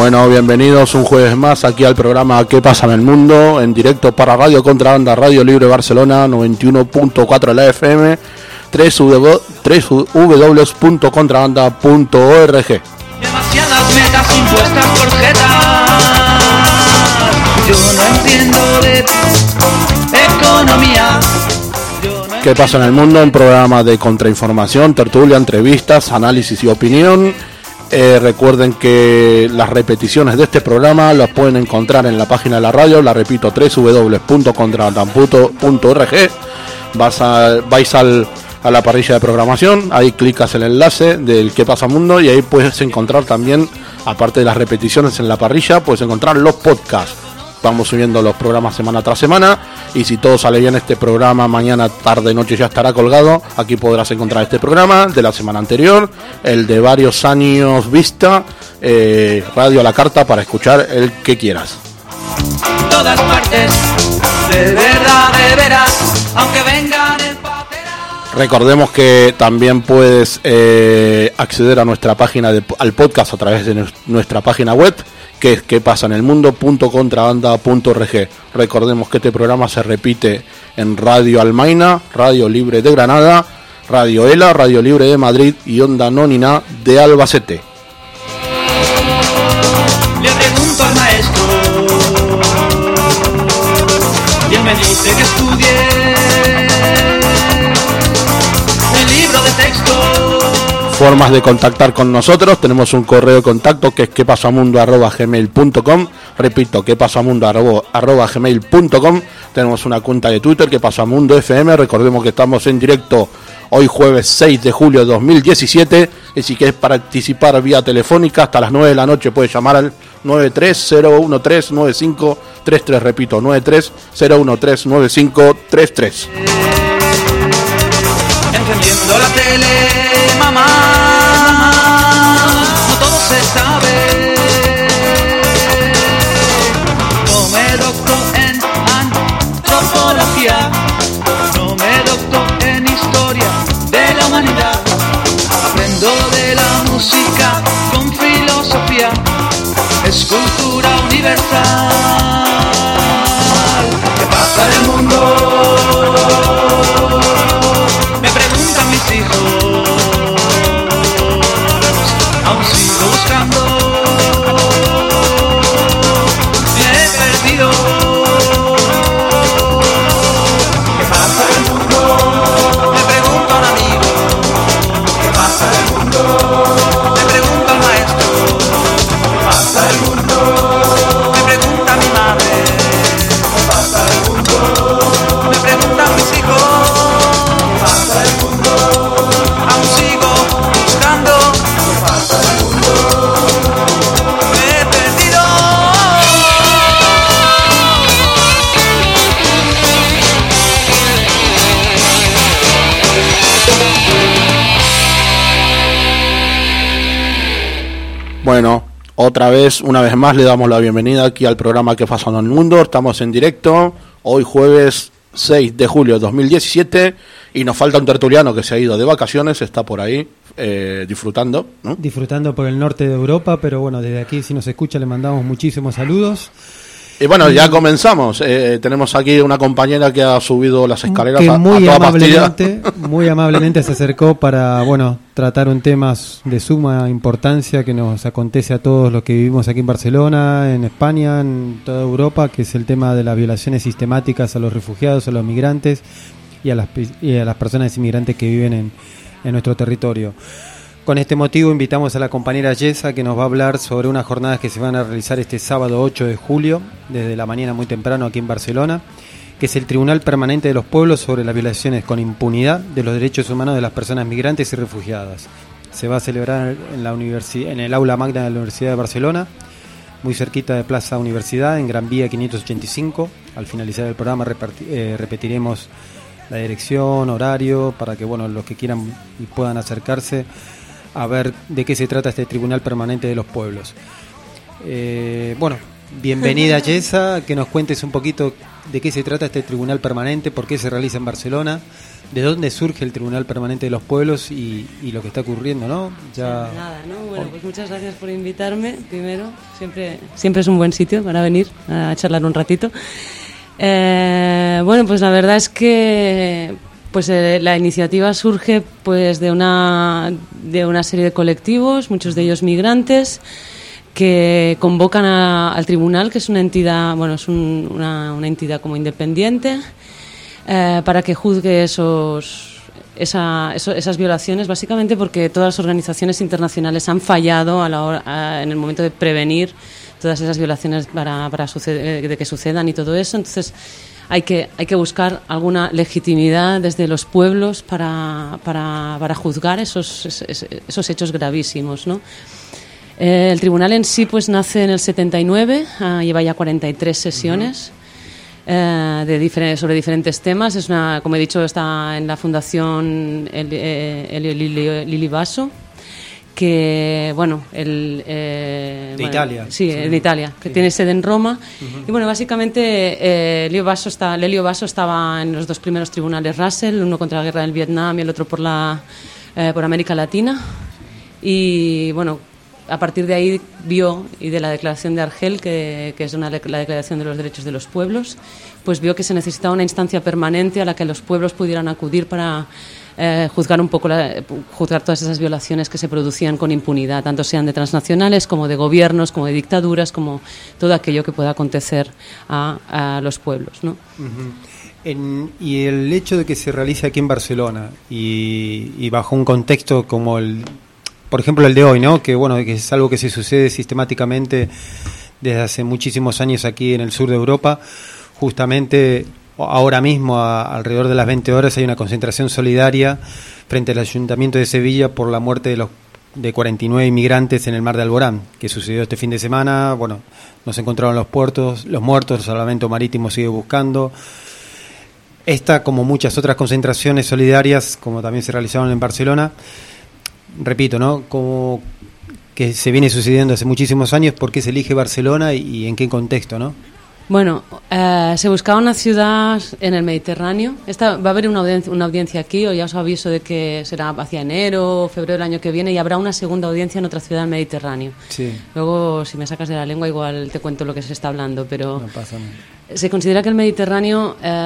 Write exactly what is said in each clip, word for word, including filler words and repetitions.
Bueno, bienvenidos un jueves más aquí al programa ¿Qué pasa en el mundo? En directo para Radio Contrabanda, Radio Libre Barcelona, noventa y uno punto cuatro de la F M, w w w punto contrabanda punto org. Demasiadas metas impuestas por Jeta. Yo no entiendo de economía. No ¿Qué pasa en el mundo? Un programa de contrainformación, tertulia, entrevistas, análisis y opinión. Eh, recuerden que las repeticiones de este programa las pueden encontrar en la página de la radio, la repito, w w w punto contrabanda punto org. Vas a, vais al, a la parrilla de programación, ahí clicas el enlace del ¿Qué pasa mundo? Y ahí puedes encontrar también, aparte de las repeticiones en la parrilla, puedes encontrar los podcasts. Vamos subiendo los programas semana tras semana, y si todo sale bien, este programa mañana, tarde, noche ya estará colgado. Aquí podrás encontrar este programa de la semana anterior, el de varios años vista, eh, radio a la carta para escuchar el que quieras. todas partes, de verdad, de veras, aunque vengan en paperas. Recordemos que también puedes eh, acceder a nuestra página de, al podcast a través de nuestra página web, que es que pasa en el mundo punto contrabanda punto org. Recordemos que este programa se repite en Radio Almaina, Radio Libre de Granada, Radio ELA, Radio Libre de Madrid y Onda Anónima de Albacete. Le pregunto al maestro y él me dice que estudie el libro de texto. Formas de contactar con nosotros: tenemos un correo de contacto que es quepasamundo arroba gmail punto com. Repito, quepasamundo arroba gmail punto com. Tenemos una cuenta de Twitter, quepasamundo F M. Recordemos que estamos en directo hoy jueves seis de julio de dos mil diecisiete. Y si quieres participar vía telefónica hasta las nueve de la noche, puedes llamar al nueve tres cero uno tres nueve cinco tres tres. Repito, nueve tres cero uno tres nueve cinco tres tres. Encendiendo la tele, mamá, no todo se sabe. No me docto en antropología, no me docto en historia de la humanidad. Aprendo de la música con filosofía, es cultura universal. ¿Qué pasa en el mundo? Mis hijos, aún sigo buscando, me he perdido. ¿Qué pasa en el mundo? Me pregunta un amigo. ¿Qué pasa en el mundo? Me pregunta el maestro. ¿Qué pasa en el mundo? Me pregunta mi madre. ¿Qué pasa en el mundo? Me preguntan mis hijos. ¿Qué pasa en el mundo? Aún sigo buscando. ¿Qué pasa en el mundo? Me he perdido. Bueno, otra vez, una vez más, le damos la bienvenida aquí al programa ¿Qué pasa en el mundo? Estamos en directo, hoy jueves seis de julio de dos mil diecisiete, y nos falta un tertuliano que se ha ido de vacaciones, está por ahí eh, disfrutando, ¿no? Disfrutando por el norte de Europa, pero bueno, desde aquí, si nos escucha, le mandamos muchísimos saludos. Y bueno, ya comenzamos. Eh, tenemos aquí una compañera que ha subido las escaleras que a, muy a toda amablemente, pastilla. muy amablemente se acercó para, bueno, tratar un tema de suma importancia que nos acontece a todos los que vivimos aquí en Barcelona, en España, en toda Europa, que es el tema de las violaciones sistemáticas a los refugiados, a los migrantes y a las, y a las personas inmigrantes que viven en, en nuestro territorio. Con este motivo invitamos a la compañera Yesa, que nos va a hablar sobre unas jornadas que se van a realizar este sábado ocho de julio, desde la mañana muy temprano aquí en Barcelona, que es el Tribunal Permanente de los Pueblos sobre las violaciones con impunidad de los derechos humanos de las personas migrantes y refugiadas. Se va a celebrar en, la universi- en el aula magna de la Universidad de Barcelona, muy cerquita de Plaza Universidad, en Gran Vía quinientos ochenta y cinco. Al finalizar el programa reparti- eh, repetiremos la dirección, horario, para que bueno, los que quieran y puedan acercarse a ver de qué se trata este Tribunal Permanente de los Pueblos. Eh, bueno, bienvenida Yesa, que nos cuentes un poquito de qué se trata este Tribunal Permanente, por qué se realiza en Barcelona, de dónde surge el Tribunal Permanente de los Pueblos y, y lo que está ocurriendo, ¿no? Ya... Nada, ¿no? Bueno, pues muchas gracias por invitarme, primero. Siempre, siempre es un buen sitio para venir a charlar un ratito. Eh, bueno, pues la verdad es que pues eh, la iniciativa surge pues de una, de una serie de colectivos, muchos de ellos migrantes, que convocan a, al tribunal, que es una entidad, bueno, es un, una, una entidad como independiente, eh, para que juzgue esos, esa, eso, esas violaciones, básicamente porque todas las organizaciones internacionales han fallado a la hora, a, en el momento de prevenir todas esas violaciones para, para suceder, de que sucedan y todo eso. Entonces hay que, hay que buscar alguna legitimidad desde los pueblos para, para, para juzgar esos, esos, esos hechos gravísimos, ¿no? Eh, el tribunal en sí pues nace en el setenta y nueve, uh, lleva ya cuarenta y tres sesiones uh-huh. eh, de diferentes, sobre diferentes temas. Es una, como he dicho, está en la Fundación Elio el, el, Lili Basso, que bueno, el, eh, de bueno, Italia. Sí, sí, en Italia, que sí. tiene sede en Roma. Uh-huh. Y bueno, básicamente eh, Lelio Basso está, Lelio Basso estaba en los dos primeros tribunales Russell, uno contra la guerra del Vietnam y el otro por la eh, por América Latina. Y bueno, a partir de ahí vio, y de la Declaración de Argel, que, que es una, la Declaración de los Derechos de los Pueblos, pues vio que se necesitaba una instancia permanente a la que los pueblos pudieran acudir para eh, juzgar un poco la, juzgar todas esas violaciones que se producían con impunidad, tanto sean de transnacionales como de gobiernos, como de dictaduras, como todo aquello que pueda acontecer a, a los pueblos, ¿no? Uh-huh. En, y el hecho de que se realice aquí en Barcelona y, y bajo un contexto como el, por ejemplo, el de hoy, ¿no? Que bueno, que es algo que se sucede sistemáticamente desde hace muchísimos años aquí en el sur de Europa. Justamente ahora mismo, a, alrededor de las veinte horas, hay una concentración solidaria frente al Ayuntamiento de Sevilla por la muerte de los de cuarenta y nueve inmigrantes en el mar de Alborán, que sucedió este fin de semana. Bueno, no se encontraron los puertos, los muertos, el salvamento marítimo sigue buscando. Esta, como muchas otras concentraciones solidarias, como también se realizaron en Barcelona, repito, ¿no? Como que se viene sucediendo hace muchísimos años. ¿Por qué se elige Barcelona y, y en qué contexto, no? Bueno, eh, se buscaba una ciudad en el Mediterráneo. Esta, va a haber una audiencia, una audiencia aquí, o ya os aviso de que será hacia enero o febrero del año que viene, y habrá una segunda audiencia en otra ciudad del Mediterráneo. Sí. Luego, si me sacas de la lengua, igual te cuento lo que se está hablando, pero No pasa nada. Se considera que el Mediterráneo, eh,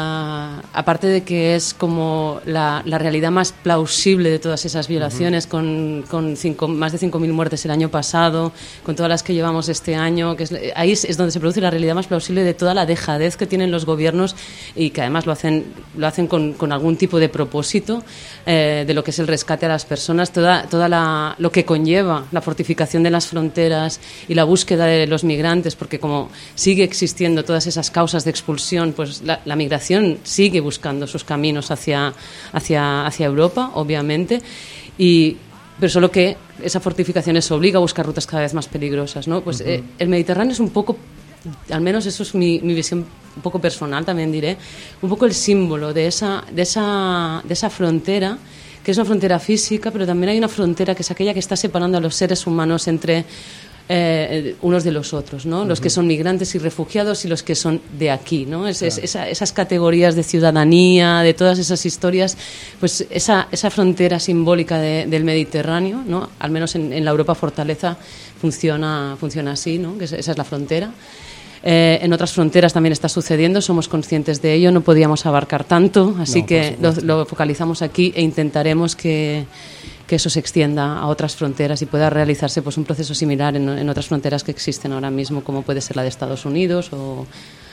aparte de que es como la, la realidad más plausible de todas esas violaciones, uh-huh. con, con cinco, más de cinco mil muertes el año pasado, con todas las que llevamos este año, que es, ahí es, es donde se produce la realidad más plausible de toda la dejadez que tienen los gobiernos, y que además lo hacen, lo hacen con, con algún tipo de propósito, eh, de lo que es el rescate a las personas, toda, toda la, lo que conlleva la fortificación de las fronteras y la búsqueda de los migrantes, porque como sigue existiendo todas esas causas de expulsión, pues la, la migración sigue buscando sus caminos hacia, hacia, hacia Europa, obviamente, y, pero solo que esa fortificación les obliga a buscar rutas cada vez más peligrosas, ¿no? Pues uh-huh. eh, el Mediterráneo es un poco, al menos eso es mi, mi visión un poco personal, también diré, un poco el símbolo de esa, de esa, de esa frontera, que es una frontera física, pero también hay una frontera que es aquella que está separando a los seres humanos entre Eh, unos de los otros, ¿no? Uh-huh. Los que son migrantes y refugiados y los que son de aquí, ¿no? Es, claro. es, esa, esas categorías de ciudadanía, de todas esas historias, pues esa, esa frontera simbólica de, del Mediterráneo, ¿no? Al menos en, en la Europa Fortaleza funciona, funciona así, ¿no? Que esa es la frontera. Eh, en otras fronteras también está sucediendo, somos conscientes de ello, no podíamos abarcar tanto, así no, que lo, lo focalizamos aquí e intentaremos que que eso se extienda a otras fronteras y pueda realizarse pues un proceso similar en, en otras fronteras que existen ahora mismo, como puede ser la de Estados Unidos o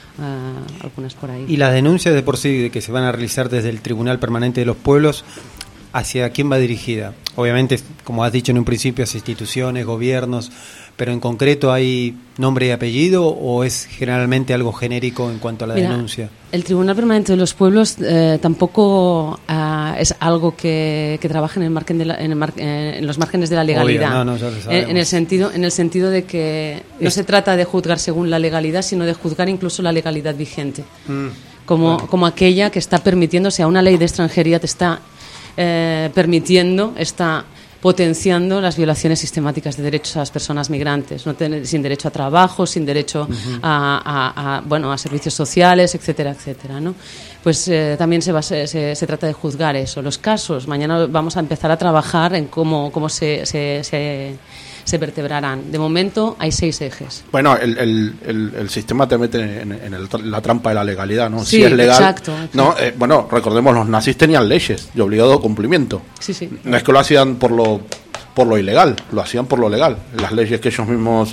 uh, algunas por ahí. Y las denuncias de por sí de que se van a realizar desde el Tribunal Permanente de los Pueblos, ¿hacia quién va dirigida? Obviamente, como has dicho en un principio, hacia instituciones, gobiernos, pero en concreto ¿hay nombre y apellido o es generalmente algo genérico en cuanto a la Mira, denuncia? El Tribunal Permanente de los Pueblos eh, tampoco uh, es algo que, que trabaje en, el margen de la, en, el mar, eh, en los márgenes de la legalidad. Obvio, no, no, ya lo en, en, el sentido, en el sentido de que no es... se trata de juzgar según la legalidad, sino de juzgar incluso la legalidad vigente. Mm, como, bueno. como aquella que está permitiendo, o sea, una ley de extranjería te está eh, permitiendo esta potenciando las violaciones sistemáticas de derechos a las personas migrantes, no tener, sin derecho a trabajo, sin derecho uh-huh. a, a, a, bueno, a servicios sociales, etcétera, etcétera, ¿no? Pues eh, también se, va, se, se, se trata de juzgar eso. Los casos, mañana vamos a empezar a trabajar en cómo, cómo se, se, se, se vertebrarán. De momento hay seis ejes. Bueno, el, el, el, el sistema te mete en, en el, la trampa de la legalidad, ¿no? Sí, si es legal, exacto. exacto. No, eh, bueno, recordemos, los nazis tenían leyes de obligado cumplimiento. Sí, sí. No es que lo hacían por lo por lo ilegal, lo hacían por lo legal. Las leyes que ellos mismos,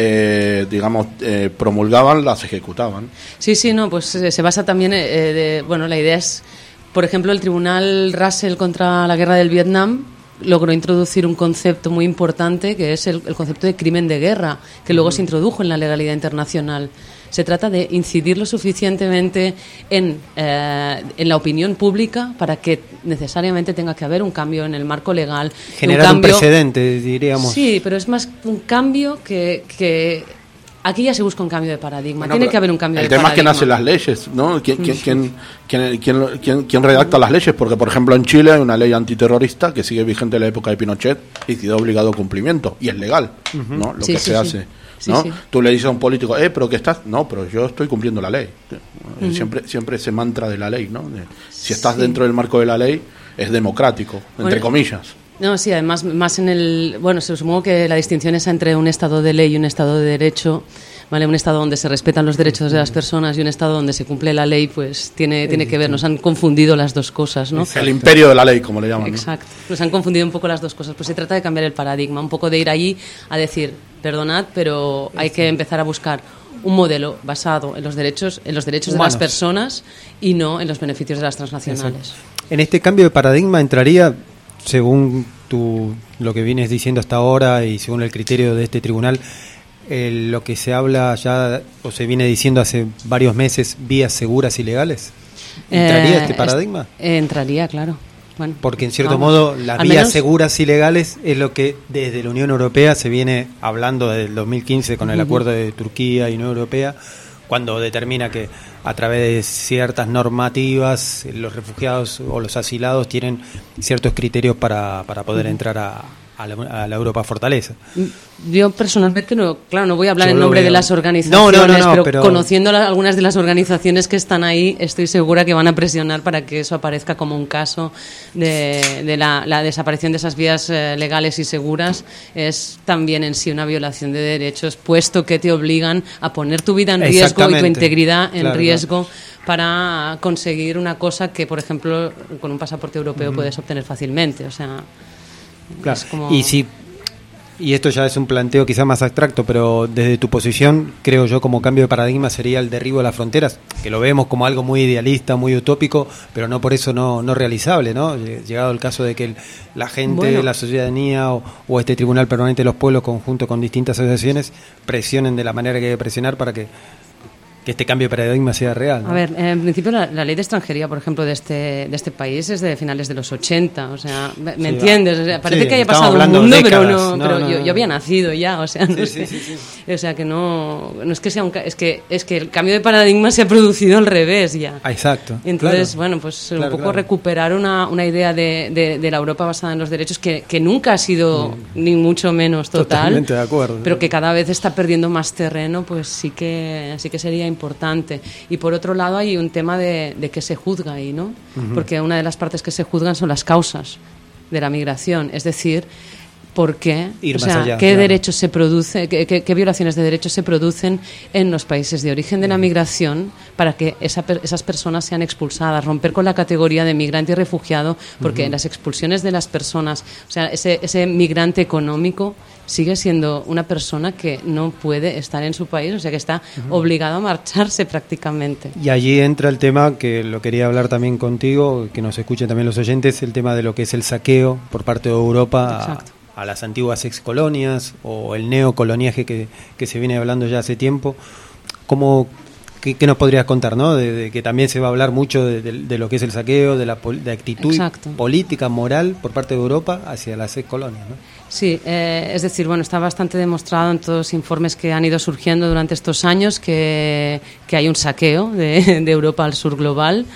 eh, digamos, eh, promulgaban, las ejecutaban. Sí, sí, no, pues eh, se basa también, eh, de, bueno, la idea es, por ejemplo, el Tribunal Russell contra la Guerra del Vietnam logró introducir un concepto muy importante, que es el, el concepto de crimen de guerra, que luego uh-huh. se introdujo en la legalidad internacional. Se trata de incidir lo suficientemente en, eh, en la opinión pública para que necesariamente tenga que haber un cambio en el marco legal. Generar un, cambio, un precedente, diríamos. Sí, pero es más un cambio que... que aquí ya se busca un cambio de paradigma. Bueno, tiene que haber un cambio de paradigma. El tema es que nacen las leyes, ¿no? ¿Quién, quién, quién, quién, quién, quién, quién redacta las leyes? Porque, por ejemplo, en Chile hay una ley antiterrorista que sigue vigente en la época de Pinochet y que da obligado cumplimiento. Y es legal, uh-huh. ¿no? Lo sí, que sí, se sí. hace. ¿no? Sí, sí. Tú le dices a un político, eh, pero que estás... No, pero yo estoy cumpliendo la ley. Uh-huh. Siempre siempre ese mantra de la ley, ¿no? De, si estás sí. dentro del marco de la ley, es democrático, entre bueno. comillas. No, sí, además, más en el... Bueno, supongo que la distinción es entre un Estado de ley y un Estado de derecho, ¿vale? Un Estado donde se respetan los derechos de las personas y un Estado donde se cumple la ley, pues tiene, tiene que ver. Nos han confundido las dos cosas, ¿no? El imperio de la ley, como le llaman. Exacto. ¿No? Nos han confundido un poco las dos cosas. Pues se trata de cambiar el paradigma, un poco de ir allí a decir, perdonad, pero hay que empezar a buscar un modelo basado en los derechos, en los derechos Humanos. de las personas y no en los beneficios de las transnacionales. Exacto. En este cambio de paradigma entraría, según tu, lo que vienes diciendo hasta ahora y según el criterio de este tribunal, eh, lo que se habla ya o se viene diciendo hace varios meses, vías seguras y legales. ¿Entraría eh, este paradigma? Es, eh, entraría, claro. Bueno, porque en cierto vamos, modo las vías menos... seguras y legales es lo que desde la Unión Europea se viene hablando desde el dos mil quince con el uh-huh. acuerdo de Turquía y Unión Europea, cuando determina que a través de ciertas normativas los refugiados o los asilados tienen ciertos criterios para, para poder uh-huh. entrar a, a, la, a la Europa Fortaleza. Yo personalmente, no, claro, no voy a hablar Yo en nombre de las organizaciones, no, no, no, no, pero, pero conociendo la, algunas de las organizaciones que están ahí, estoy segura que van a presionar para que eso aparezca como un caso de, de la, la desaparición de esas vías eh, legales y seguras. Es también en sí una violación de derechos, puesto que te obligan a poner tu vida en riesgo y tu integridad en claro, riesgo claro. para conseguir una cosa que, por ejemplo, con un pasaporte europeo uh-huh. puedes obtener fácilmente. O sea, claro. es como... Y si Y esto ya es un planteo quizás más abstracto, pero desde tu posición, creo yo, como cambio de paradigma sería el derribo de las fronteras, que lo vemos como algo muy idealista, muy utópico, pero no por eso no, no realizable, ¿no? Llegado el caso de que el, la gente, bueno. la ciudadanía o, o este Tribunal Permanente de los Pueblos, conjunto con distintas asociaciones, presionen de la manera que hay que presionar para que que este cambio de paradigma sea real, ¿no? A ver, en principio la, la ley de extranjería, por ejemplo, de este de este país es de finales de los ochenta, o sea, ¿me sí, entiendes? O sea, parece sí, que haya pasado un mundo, décadas, pero no, no pero no, yo, yo había nacido ya, o sea, no sí, sé. Sí, sí, sí. O sea, que no no es que sea un es que es que el cambio de paradigma se ha producido al revés ya. Ah, exacto. Entonces, claro. bueno, pues claro, un poco claro. recuperar una, una idea de, de, de la Europa basada en los derechos que, que nunca ha sido mm. ni mucho menos total. Totalmente de acuerdo. Pero que cada vez está perdiendo más terreno, pues sí que sí que sería importante. Y por otro lado hay un tema de, de que se juzga ahí, ¿no? Uh-huh. Porque una de las partes que se juzgan son las causas de la migración, es decir, ¿por qué? Ir o sea, más allá, ¿qué claro. derechos se produce, qué, qué, qué violaciones de derechos se producen en los países de origen de la migración para que esa, esas personas sean expulsadas? Romper con la categoría de migrante y refugiado, porque uh-huh. las expulsiones de las personas, o sea, ese, ese migrante económico sigue siendo una persona que no puede estar en su país, o sea, que está uh-huh. obligado a marcharse prácticamente. Y allí entra el tema, que lo quería hablar también contigo, que nos escuchen también los oyentes, el tema de lo que es el saqueo por parte de Europa a, a las antiguas excolonias o el neocoloniaje que, que se viene hablando ya hace tiempo. ¿Cómo, qué, qué nos podrías contar, ¿no? De, de que también se va a hablar mucho de, de, de lo que es el saqueo, de la de actitud Exacto. política, moral por parte de Europa hacia las excolonias, ¿no? Sí, eh, es decir, bueno, está bastante demostrado en todos los informes que han ido surgiendo durante estos años que, que hay un saqueo de, de Europa al sur global,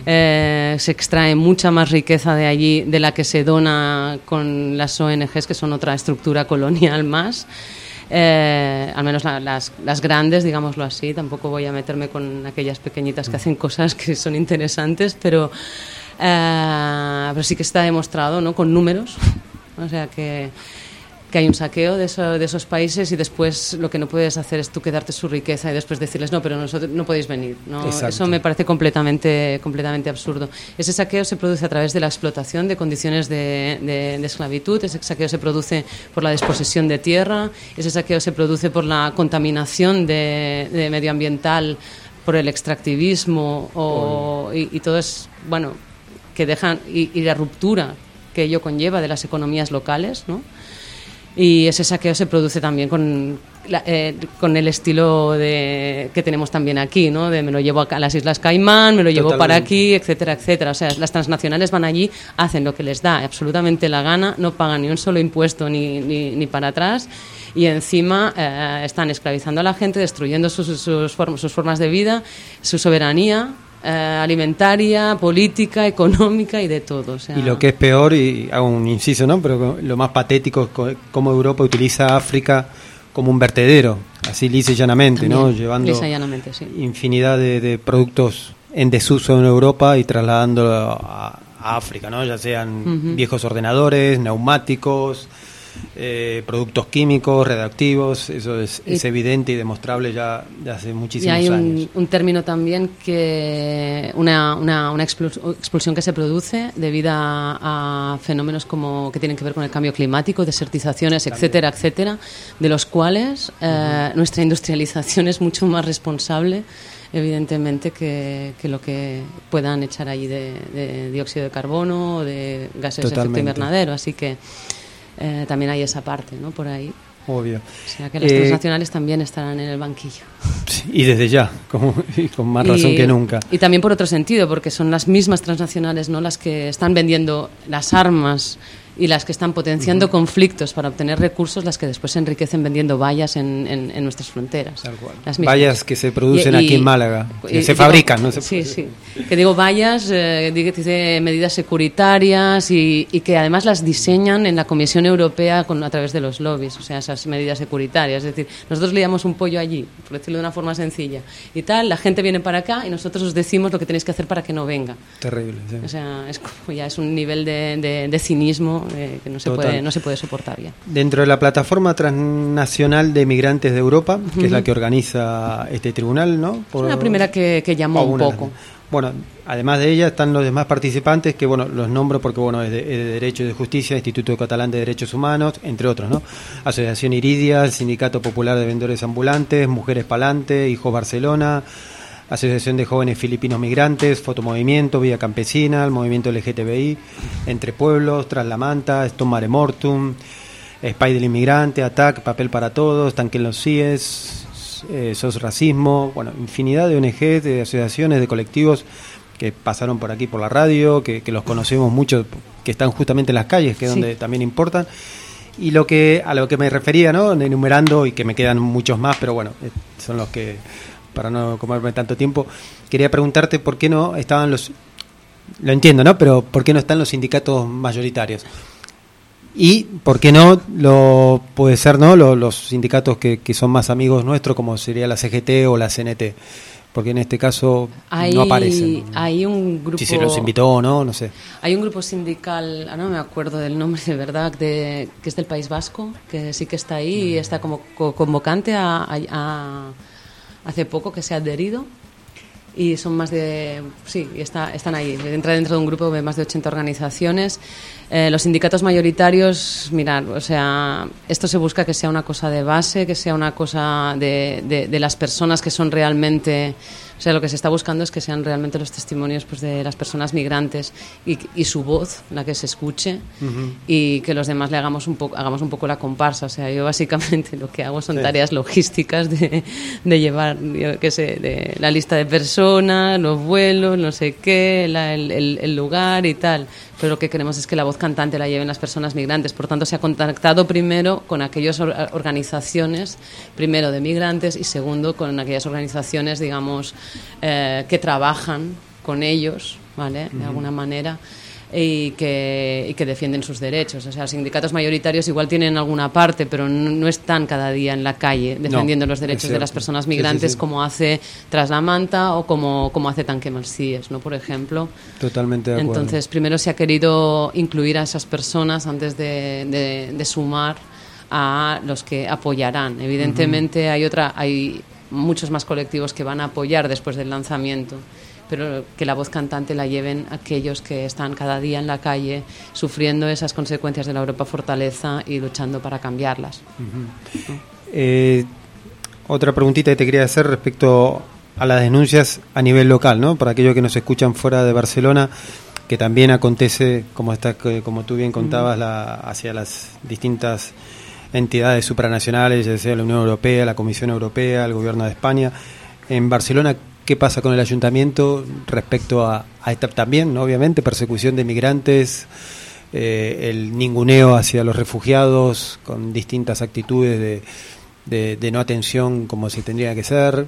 eh, se extrae mucha más riqueza de allí de la que se dona con las O N Ges, que son otra estructura colonial más. Eh, al menos la, las, las grandes, digámoslo así. Tampoco voy a meterme con aquellas pequeñitas que hacen cosas que son interesantes, pero, eh, pero sí que está demostrado, ¿no?, con números. O sea que, que hay un saqueo de, eso, de esos países, y después lo que no puedes hacer es tú quedarte su riqueza y después decirles no, pero nosotros no podéis venir, ¿no? Eso me parece completamente, completamente absurdo. Ese saqueo se produce a través de la explotación de condiciones de, de, de esclavitud, ese saqueo se produce por la desposesión de tierra, ese saqueo se produce por la contaminación de, de medioambiental, por el extractivismo o, y, y todo es, bueno, que dejan, y, y la ruptura que ello conlleva de las economías locales, ¿no? Y ese saqueo se produce también con, la, eh, con el estilo de, que tenemos también aquí, ¿no? De me lo llevo a las Islas Caimán, me lo llevo Totalmente. Para aquí, etcétera, etcétera. O sea, las transnacionales van allí, hacen lo que les da absolutamente la gana, no pagan ni un solo impuesto ni, ni, ni para atrás, y encima eh, están esclavizando a la gente, destruyendo sus, sus, form- sus formas de vida, su soberanía eh, alimentaria, política, económica y de todo. O sea, y lo que es peor, y hago un inciso, ¿no?, pero lo más patético es cómo Europa utiliza África como un vertedero, así lisa y llanamente, también, ¿no?, llevando lisa y llanamente, sí. infinidad de, de productos en desuso en Europa y trasladándolo a, a África, ¿no?, ya sean uh-huh. viejos ordenadores, neumáticos, Eh, productos químicos, radioactivos. Eso es, es evidente y demostrable ya de hace muchísimos años. Y hay años. Un, un término también que una, una, una expulsión que se produce debido a, a fenómenos como que tienen que ver con el cambio climático, desertizaciones, también. etcétera, etcétera, de los cuales eh, uh-huh. nuestra industrialización es mucho más responsable, evidentemente, que, que lo que puedan echar allí de, de dióxido de carbono o de gases Totalmente. de efecto invernadero. Así que Eh, también hay esa parte, ¿no?, por ahí. Obvio. O sea que las eh, transnacionales también estarán en el banquillo. Y desde ya, como, y con más razón y, que nunca. Y también por otro sentido, porque son las mismas transnacionales, ¿no?, las que están vendiendo las armas y las que están potenciando uh-huh. conflictos para obtener recursos, las que después se enriquecen vendiendo vallas en, en, en nuestras fronteras. Tal cual. Las vallas que se producen y, y, aquí en Málaga, que y, se digo, fabrican, ¿no? Se sí, sí. Que digo vallas, eh, dice medidas securitarias y, y que además las diseñan en la Comisión Europea con, a través de los lobbies, o sea, esas medidas securitarias. Es decir, nosotros liamos un pollo allí, por decirlo de una forma sencilla, y tal, la gente viene para acá y nosotros os decimos lo que tenéis que hacer para que no venga. Terrible, sí. O sea, es como ya es un nivel de, de, de cinismo Eh, que no se puede no se puede soportar ya. Dentro de la plataforma transnacional de migrantes de Europa, uh-huh. que es la que organiza este tribunal, ¿no? Por, es la primera que, que llamó un poco. Bueno, además de ella están los demás participantes que, bueno, los nombro porque, bueno, es de, es de Derecho y de Justicia, Instituto Catalán de Derechos Humanos, entre otros, ¿no? Asociación Iridia, Sindicato Popular de Vendedores Ambulantes, Mujeres Palante, Hijos Barcelona, Asociación de Jóvenes Filipinos Migrantes, Fotomovimiento, Vía Campesina, el Movimiento L G T B I, Entre Pueblos, Tras la Manta, Stop Mare Mortum, Spy del Inmigrante, A T A C, Papel para Todos, Tanquen los C I E S, eh, Sos Racismo, bueno, infinidad de O N G, de asociaciones, de colectivos que pasaron por aquí por la radio, que, que los conocemos mucho, que están justamente en las calles, que es sí. donde también importan. Y lo que a lo que me refería, ¿no?, enumerando, y que me quedan muchos más, pero bueno, son los que, para no comerme tanto tiempo, quería preguntarte por qué no estaban los, lo entiendo, ¿no?, pero por qué no están los sindicatos mayoritarios y por qué no lo puede ser, ¿no?, los, los sindicatos que, que son más amigos nuestros, como sería la C G T o la C N T, porque en este caso hay, no aparecen. Hay un grupo, si se los invitó o no, no sé. Hay un grupo sindical, ah, no me acuerdo del nombre de verdad, de, que es del País Vasco, que sí que está ahí y está como convocante a, a, a hace poco que se ha adherido. Y son más de... Sí, está, están ahí. Entra dentro de un grupo de más de ochenta organizaciones. Eh, los sindicatos mayoritarios, mirad, o sea, esto se busca que sea una cosa de base, que sea una cosa de, de, de las personas que son realmente... O sea, lo que se está buscando es que sean realmente los testimonios, pues, de las personas migrantes y, y su voz, la que se escuche, uh-huh. y que los demás le hagamos un poco, hagamos un poco la comparsa. O sea, yo básicamente lo que hago son sí. tareas logísticas de, de llevar, yo qué sé, de la lista de personas, los vuelos, no sé qué, la, el, el, el lugar y tal. Pero lo que queremos es que la voz cantante la lleven las personas migrantes. Por tanto, se ha contactado primero con aquellas organizaciones, primero de migrantes y segundo con aquellas organizaciones, digamos, eh, que trabajan con ellos ¿vale? De alguna manera. Y que, y que defienden sus derechos. O sea, los sindicatos mayoritarios igual tienen alguna parte, pero no, no están cada día en la calle defendiendo no, los derechos de las personas migrantes, sí, sí, sí. como hace Tras la Manta o como, como hace Tanquem els Cies, ¿no? Por ejemplo. Totalmente de acuerdo. Entonces, primero se ha querido incluir a esas personas antes de, de, de sumar a los que apoyarán. Evidentemente uh-huh. hay otra, hay muchos más colectivos que van a apoyar después del lanzamiento, pero que la voz cantante la lleven aquellos que están cada día en la calle sufriendo esas consecuencias de la Europa Fortaleza y luchando para cambiarlas. Uh-huh. ¿No? Eh, otra preguntita que te quería hacer respecto a las denuncias a nivel local, ¿no? Para aquellos que nos escuchan fuera de Barcelona, que también acontece, como está, como tú bien contabas, uh-huh. la, hacia las distintas entidades supranacionales, ya sea la Unión Europea, la Comisión Europea, el Gobierno de España. En Barcelona, ¿qué pasa con el ayuntamiento respecto a, a esta también, ¿no? Obviamente, persecución de migrantes, eh, el ninguneo hacia los refugiados con distintas actitudes de, de, de no atención como se tendría que ser?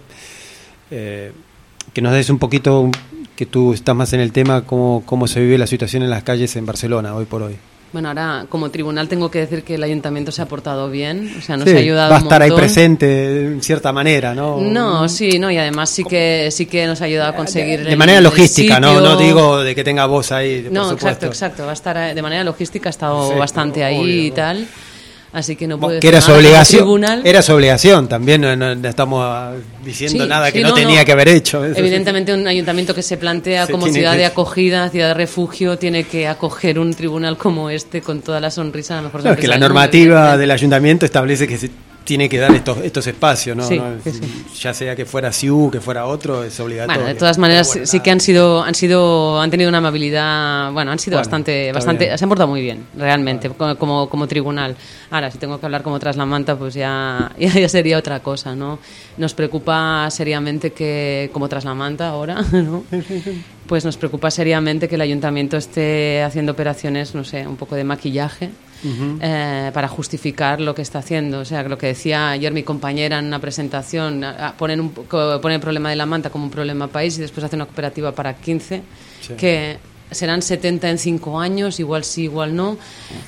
Eh, que nos des un poquito, que tú estás más en el tema, cómo, cómo se vive la situación en las calles en Barcelona hoy por hoy. Bueno, ahora como tribunal tengo que decir que el ayuntamiento se ha portado bien, o sea, nos sí, ha ayudado va a estar un montón. ahí presente en cierta manera, ¿no? No, sí, no, y además sí que sí que nos ha ayudado a conseguir de, de manera el, logística, el no no digo de que tenga voz ahí, por no, supuesto. exacto, exacto, va a estar de manera logística, ha estado sí, bastante ahí obvio, y tal. Así que no puede que era su nada obligación, tribunal. Era su obligación también, no, no, no estamos diciendo sí, nada que sí, no, no tenía no. que haber hecho. Eso Evidentemente sí. Un ayuntamiento que se plantea se como ciudad que... de acogida, ciudad de refugio, tiene que acoger un tribunal como este con toda la sonrisa, la mejor sonrisa. No, es que la normativa mundo, del ayuntamiento establece que se tiene que dar estos estos espacios, ¿no? Sí, ¿no? Sí, sí. Ya sea que fuera C I U, que fuera otro, es obligatorio. Bueno, de todas maneras bueno, sí nada. que han sido han sido han tenido una amabilidad, bueno, han sido bueno, bastante bastante bien. Se han portado muy bien, realmente, claro. como como tribunal. Ahora, si tengo que hablar como Tras la Manta, pues ya, ya ya sería otra cosa, ¿no? Nos preocupa seriamente que como Tras la Manta ahora, ¿no? Pues nos preocupa seriamente que el ayuntamiento esté haciendo operaciones, no sé, un poco de maquillaje. Uh-huh. eh, para justificar lo que está haciendo. O sea, lo que decía ayer mi compañera en una presentación, a, a poner, un, poner el problema de la manta como un problema país y después hacer una cooperativa para quince, sí. que serán setenta en cinco años, igual sí, igual no.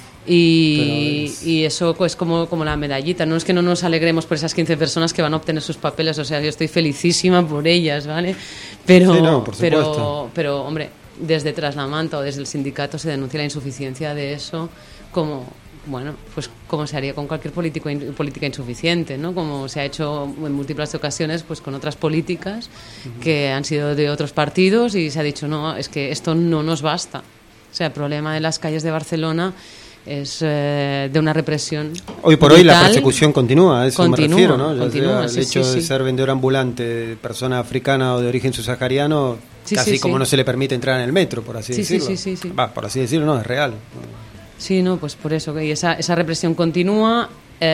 Y, es... y eso es pues, como, como la medallita. No es que no nos alegremos por esas quince personas que van a obtener sus papeles, o sea, yo estoy felicísima por ellas, ¿vale? Pero, sí, no, por pero, pero hombre, desde Tras la Manta o desde el sindicato se denuncia la insuficiencia de eso, como bueno, pues como se haría con cualquier político in, política insuficiente, ¿no? Como se ha hecho en múltiples ocasiones, pues con otras políticas uh-huh. que han sido de otros partidos y se ha dicho no, es que esto no nos basta. O sea, el problema de las calles de Barcelona es eh, de una represión. Hoy por brutal. Hoy la persecución continúa, a eso continúa, me refiero, ¿no? Ya continúa, sea el sí, hecho sí, de sí. ser vendedor ambulante, de persona africana o de origen subsahariano, sí, casi sí, como sí. no se le permite entrar en el metro, por así sí, decirlo. Sí, sí, sí, sí. Va, por así decirlo, no, es real. Sí, no, pues por eso, y esa, esa represión continúa.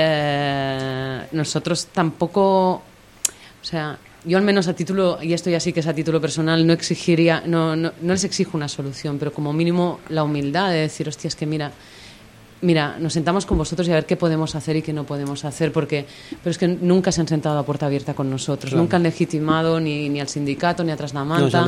Eh, nosotros tampoco, o sea, yo al menos a título, y esto ya sí que es a título personal, no exigiría, no, no, no les exijo una solución, pero como mínimo la humildad de decir, hostia, es que mira, mira, nos sentamos con vosotros y a ver qué podemos hacer y qué no podemos hacer, porque pero es que nunca se han sentado a puerta abierta con nosotros, claro. Nunca han legitimado ni, ni al sindicato ni a Tras la Manta, no,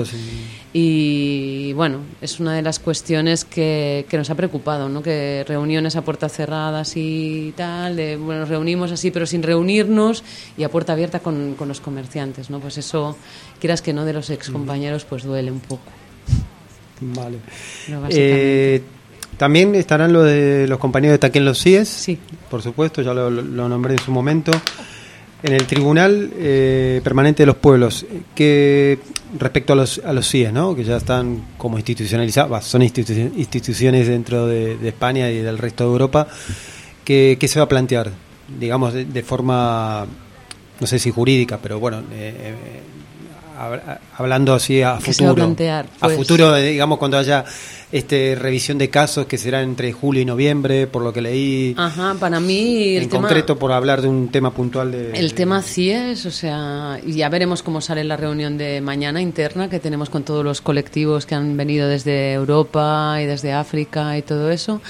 y bueno, es una de las cuestiones que, que nos ha preocupado, ¿no? Que reuniones a puerta cerrada y tal, de, bueno, nos reunimos así pero sin reunirnos y a puerta abierta con, con los comerciantes, ¿no? Pues eso, quieras que no, de los excompañeros pues duele un poco. Vale. Pero básicamente... Eh... También estarán lo de los compañeros de Tanquem els Cies, sí. Por supuesto, ya lo, lo nombré en su momento. En el Tribunal eh, Permanente de los Pueblos, que respecto a los a los C I E S, ¿no? Que ya están como institucionalizados, son institu- instituciones dentro de, de España y del resto de Europa, ¿qué, qué se va a plantear? Digamos, de, de forma, no sé si jurídica, pero bueno... Eh, hablando así a futuro, se va a plantear? Pues, a futuro, digamos, cuando haya este revisión de casos que será entre julio y noviembre, por lo que leí. Ajá, para mí el en tema, concreto por hablar de un tema puntual de el de, tema C I E S, o sea, ya veremos cómo sale la reunión de mañana interna que tenemos con todos los colectivos que han venido desde Europa y desde África y todo eso.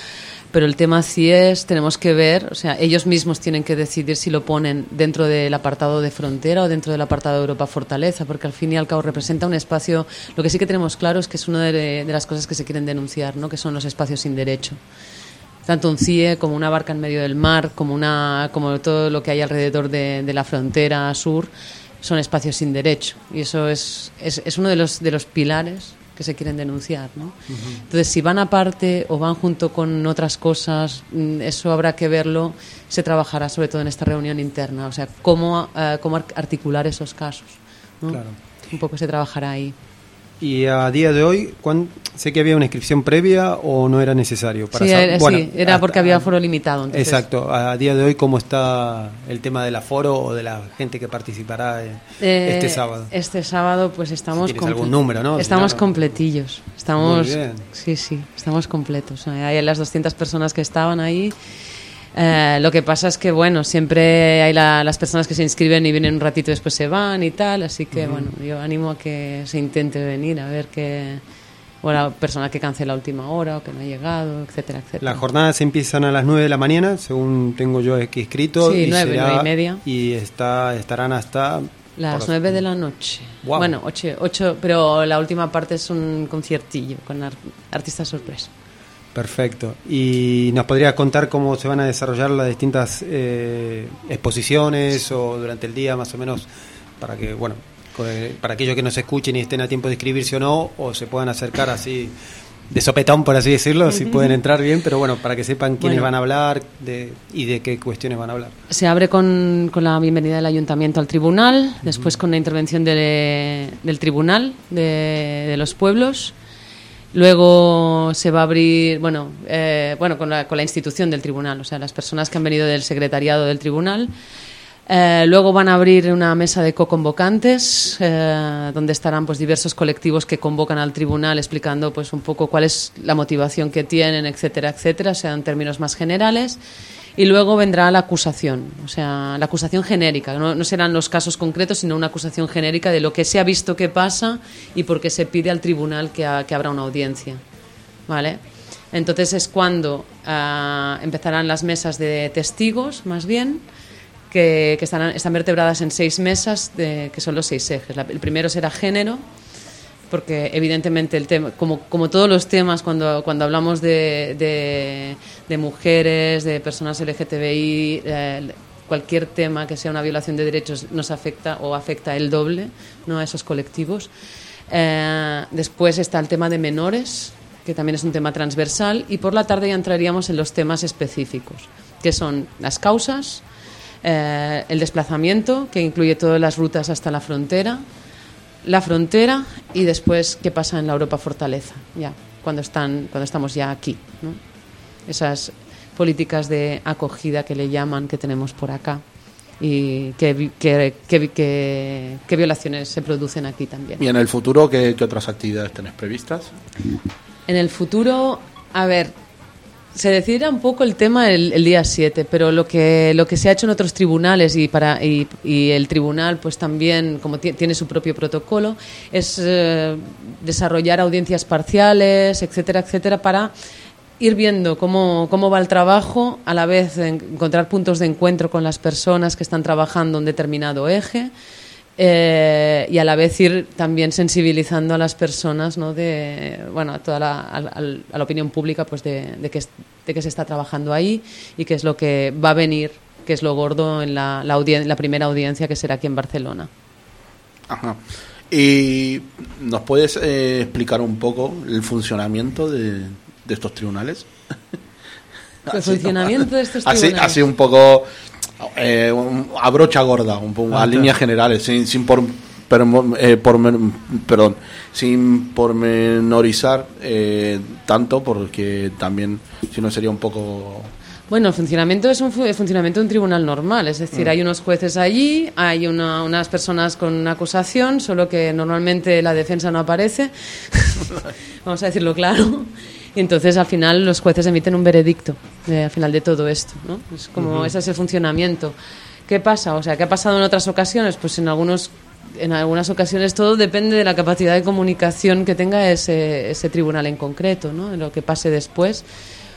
Pero el tema C I E S tenemos que ver, o sea, ellos mismos tienen que decidir si lo ponen dentro del apartado de frontera o dentro del apartado de Europa Fortaleza, porque al fin y al cabo representa un espacio. Lo que sí que tenemos claro es que es una de, de las cosas que se quieren denunciar, ¿no? Que son los espacios sin derecho. Tanto un C I E como una barca en medio del mar, como una como todo lo que hay alrededor de, de la frontera sur, son espacios sin derecho. Y eso es, es, es uno de los, de los pilares que se quieren denunciar, ¿no? Uh-huh. Entonces, si van aparte o van junto con otras cosas, eso habrá que verlo, se trabajará sobre todo en esta reunión interna, o sea, cómo, uh, cómo articular esos casos, ¿no? Claro. Un poco se trabajará ahí. Y a día de hoy, ¿cuán, sé que había una inscripción previa o no era necesario? Para sí, saber, era, bueno, sí, era hasta, porque había aforo limitado. Entonces. Exacto. A día de hoy, ¿cómo está el tema del aforo o de la gente que participará eh, este sábado? Este sábado, pues estamos... Si tienes algún número, ¿no? Estamos si no, no. completillos. Estamos, Muy bien. Sí, sí, estamos completos. Hay las doscientas personas que estaban ahí. Eh, lo que pasa es que, bueno, siempre hay la, las personas que se inscriben y vienen un ratito y después se van y tal, así que, uh-huh. bueno, yo animo a que se intente venir, a ver qué... O la persona que cancela a última hora o que no ha llegado, etcétera, etcétera. Las jornadas empiezan a las nueve de la mañana, según tengo yo aquí escrito. Sí, y nueve, será, nueve y media. Y está, estarán hasta... Las nueve de la noche. Wow. Bueno, ocho, ocho, pero la última parte es un conciertillo con ar- artistas sorpresa. Perfecto. ¿Y nos podrías contar cómo se van a desarrollar las distintas eh, exposiciones o durante el día más o menos para que, bueno, para aquellos que nos escuchen y estén a tiempo de inscribirse o no, o se puedan acercar así de sopetón, por así decirlo, si pueden entrar bien, pero bueno, para que sepan quiénes bueno, van a hablar de, y de qué cuestiones van a hablar. Se abre con, con la bienvenida del ayuntamiento al tribunal, uh-huh. después con la intervención de, del tribunal de, de los pueblos. Luego se va a abrir, bueno, eh, bueno con, la, con la institución del tribunal, o sea, las personas que han venido del secretariado del tribunal. Eh, luego van a abrir una mesa de co-convocantes, eh, donde estarán pues diversos colectivos que convocan al tribunal explicando pues un poco cuál es la motivación que tienen, etcétera, etcétera, o sea, en términos más generales. Y luego vendrá la acusación, o sea, la acusación genérica. No, no serán los casos concretos, sino una acusación genérica de lo que se ha visto que pasa y por qué se pide al tribunal que, ha, que abra una audiencia, ¿vale? Entonces es cuando uh, empezarán las mesas de testigos, más bien, que, que están, están vertebradas en seis mesas, de, que son los seis ejes. La, el primero será género, porque evidentemente el tema, como, como todos los temas cuando, cuando hablamos de, de, de mujeres, de personas L G T B I, eh, cualquier tema que sea una violación de derechos nos afecta o afecta el doble, ¿no?, a esos colectivos. Eh, después está el tema de menores, que también es un tema transversal, y por la tarde ya entraríamos en los temas específicos, que son las causas, eh, el desplazamiento, que incluye todas las rutas hasta la frontera, la frontera y después qué pasa en la Europa Fortaleza, ya cuando están cuando estamos ya aquí, ¿no? Esas políticas de acogida que le llaman que tenemos por acá y qué que, que, que, que violaciones se producen aquí también. ¿Y en el futuro qué, qué otras actividades tenés previstas? En el futuro, a ver, se decidirá un poco el tema el, el día siete, pero lo que lo que se ha hecho en otros tribunales y para y, y el tribunal pues también, como t- tiene su propio protocolo, es eh, desarrollar audiencias parciales, etcétera, etcétera, para ir viendo cómo, cómo va el trabajo, a la vez encontrar puntos de encuentro con las personas que están trabajando en determinado eje. Eh, y a la vez ir también sensibilizando a las personas, ¿no?, de, bueno, a toda la, a, a la opinión pública, pues de, de, que, de que se está trabajando ahí y qué es lo que va a venir, que es lo gordo en la, la, audien- la primera audiencia, que será aquí en Barcelona. Ajá. ¿Y nos puedes eh, explicar un poco el funcionamiento de, de estos tribunales? El funcionamiento de estos tribunales. Así, así un poco... Eh, a brocha gorda, un poco, ah, a líneas generales, sin, sin por, per, eh, por perdón, sin pormenorizar eh, tanto, porque también si no sería un poco. Bueno, el funcionamiento es un fu- el funcionamiento de un tribunal normal, es decir, mm. hay unos jueces allí, hay una, unas personas con una acusación, solo que normalmente la defensa no aparece, vamos a decirlo claro. Y entonces al final los jueces emiten un veredicto eh, al final de todo esto, ¿no? Es como, uh-huh. ese es el funcionamiento. ¿Qué pasa? O sea, ¿qué ha pasado en otras ocasiones? Pues en algunos en algunas ocasiones todo depende de la capacidad de comunicación que tenga ese, ese tribunal en concreto, ¿no? De lo que pase después.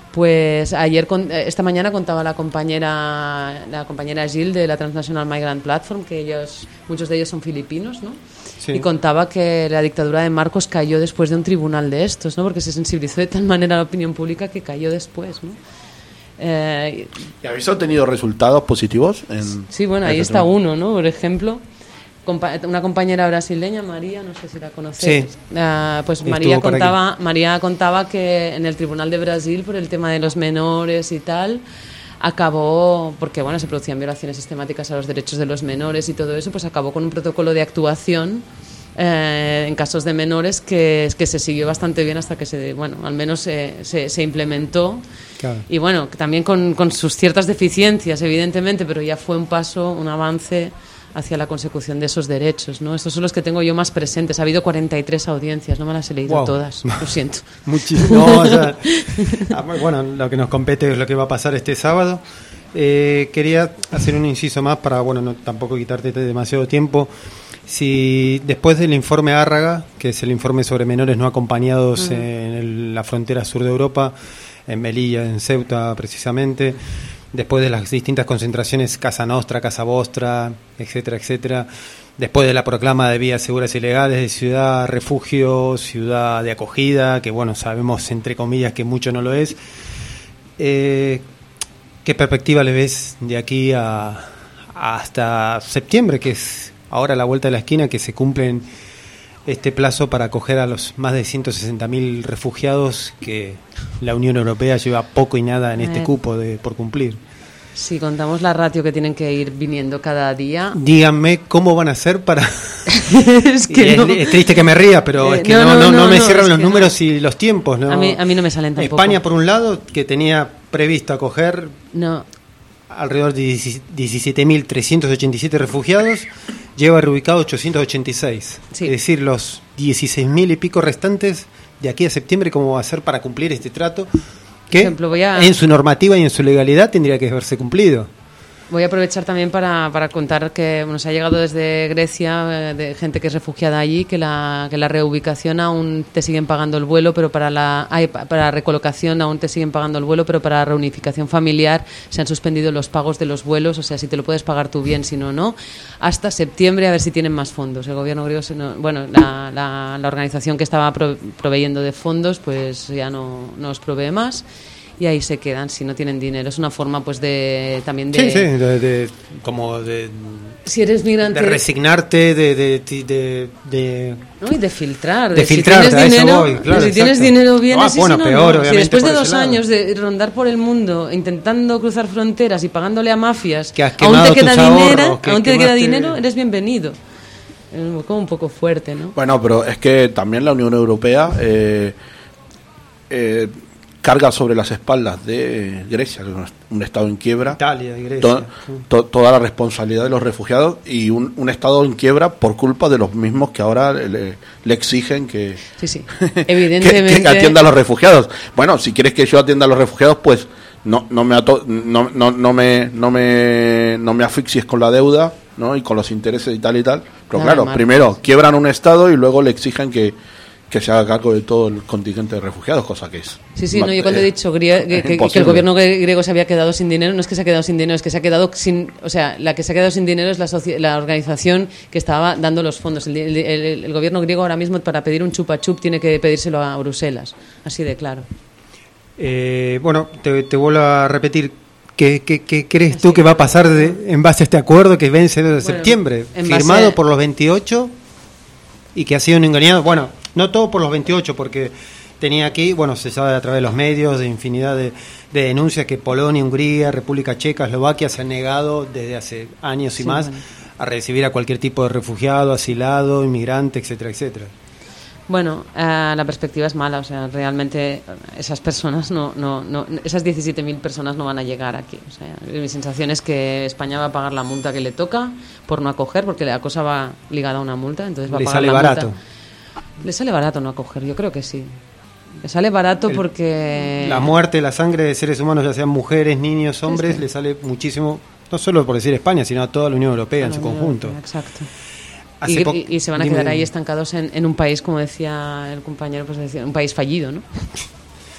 Pues ayer, esta mañana contaba la compañera la compañera Gil de la Transnational Migrant Platform, que ellos, muchos de ellos son filipinos, ¿no? Sí. Y contaba que la dictadura de Marcos cayó después de un tribunal de estos, ¿no? Porque se sensibilizó de tal manera la opinión pública que cayó después, ¿no? Eh, ¿Y habéis obtenido resultados positivos? En sí, bueno, ahí está uno, ¿no? Por ejemplo, una compañera brasileña, María, no sé si la conocéis. Sí. Uh, pues María contaba, María contaba que en el Tribunal de Brasil, por el tema de los menores y tal, acabó, porque bueno, se producían violaciones sistemáticas a los derechos de los menores y todo eso, pues acabó con un protocolo de actuación eh, en casos de menores que, que se siguió bastante bien hasta que se, bueno, al menos se, se, se implementó. Claro. Y bueno, también con, con sus ciertas deficiencias, evidentemente, pero ya fue un paso, un avance hacia la consecución de esos derechos, ¿no? Estos son los que tengo yo más presentes. Ha habido cuarenta y tres audiencias, no me las he leído wow. todas, lo siento. Muchísimo. No, o sea, bueno, lo que nos compete es lo que va a pasar este sábado. Eh, quería hacer un inciso más para, bueno, no tampoco quitarte demasiado tiempo. Si después del informe Árraga, que es el informe sobre menores no acompañados uh-huh. en el, la frontera sur de Europa, en Melilla, en Ceuta precisamente, después de las distintas concentraciones Casa Nostra, Casa Vostra, etcétera, etcétera, después de la proclama de vías seguras y legales, de ciudad refugio, ciudad de acogida, que bueno, sabemos entre comillas que mucho no lo es, eh, ¿qué perspectiva le ves de aquí a, a hasta septiembre, que es ahora la vuelta de la esquina, que se cumplen este plazo para acoger a los más de ciento sesenta mil refugiados que la Unión Europea lleva poco y nada en este cupo de, por cumplir? Si contamos la ratio que tienen que ir viniendo cada día... Díganme cómo van a hacer para... es, que no. es, es triste que me ría, pero eh, es que no, no, no, no, no me no, cierran los números no. y los tiempos. ¿no? A mí, a mí no me salen tampoco. España, por un lado, que tenía previsto acoger no. alrededor de diecisiete mil trescientos ochenta y siete refugiados, lleva reubicado ochocientos ochenta y seis. Sí. Es decir, los dieciséis mil y pico restantes de aquí a septiembre, ¿cómo va a ser para cumplir este trato? Que ejemplo, voy a... en su normativa y en su legalidad tendría que haberse cumplido. Voy a aprovechar también para, para contar que nos ha llegado desde Grecia, eh, de gente que es refugiada allí, que la, que la reubicación aún te siguen pagando el vuelo, pero para la ay, para la recolocación aún te siguen pagando el vuelo, pero para la reunificación familiar se han suspendido los pagos de los vuelos, o sea, si te lo puedes pagar tú bien, si no, no, hasta septiembre a ver si tienen más fondos. El gobierno griego, bueno, la, la, la organización que estaba pro, proveyendo de fondos, pues ya no, no os provee más. Y ahí se quedan si no tienen dinero. Es una forma, pues, de también de... Sí, sí, de, de, como de... Si eres migrante... De resignarte, de... de, de, de no, y de filtrar. De, de filtrar, si tienes dinero, voy, claro, si tienes dinero vienes ah, bueno, y si no, peor, no. Si después de dos lado. años de rondar por el mundo, intentando cruzar fronteras y pagándole a mafias, que has aún te queda dinero, ahorros, que aún te queda dinero, eres bienvenido. Es como un poco fuerte, ¿no? Bueno, pero es que también la Unión Europea... Eh, eh, carga sobre las espaldas de Grecia, que es un estado en quiebra, Italia y Grecia, to, to, toda la responsabilidad de los refugiados y un, un estado en quiebra por culpa de los mismos que ahora le, le exigen que, sí, sí. Evidentemente. que, que atienda a los refugiados. Bueno, si quieres que yo atienda a los refugiados, pues no no me ato, no, no, no me no me no me asfixies con la deuda, ¿no? Y con los intereses y tal y tal. Pero claro, claro primero quiebran un estado y luego le exigen que que se haga cargo de todo el contingente de refugiados, cosa que es... Sí, sí, no, yo cuando he dicho grie- que, que, que el gobierno griego se había quedado sin dinero, no es que se ha quedado sin dinero, es que se ha quedado sin... O sea, la que se ha quedado sin dinero es la, soci- la organización que estaba dando los fondos. El, el, el, el gobierno griego ahora mismo para pedir un chupa chup tiene que pedírselo a Bruselas, así de claro. Eh, bueno, te, te vuelvo a repetir. ¿Qué, qué, qué crees tú que va a pasar de, en base a este acuerdo que vence de bueno, septiembre? Firmado base... por los veintiocho y que ha sido un engañado... Bueno... No todo por los veintiocho, porque tenía aquí, bueno, se sabe a través de los medios, de infinidad de, de denuncias que Polonia, Hungría, República Checa, Eslovaquia se han negado desde hace años y sí, más bueno. a recibir a cualquier tipo de refugiado, asilado, inmigrante, etcétera, etcétera. Bueno, uh, la perspectiva es mala, o sea, realmente esas personas no, no, no esas diecisiete mil personas no van a llegar aquí. O sea, mi sensación es que España va a pagar la multa que le toca por no acoger, porque la cosa va ligada a una multa, entonces va le a pagar sale la barato. multa. Le sale barato no acoger, yo creo que sí. Le sale barato el, porque... La muerte, la sangre de seres humanos, ya sean mujeres, niños, hombres, es que... le sale muchísimo, no solo por decir España, sino a toda la Unión Europea en su Unión conjunto. Europea, exacto. Y, po- y, y se van a quedar ahí estancados en, en un país, como decía el compañero, pues decía, un país fallido, ¿no?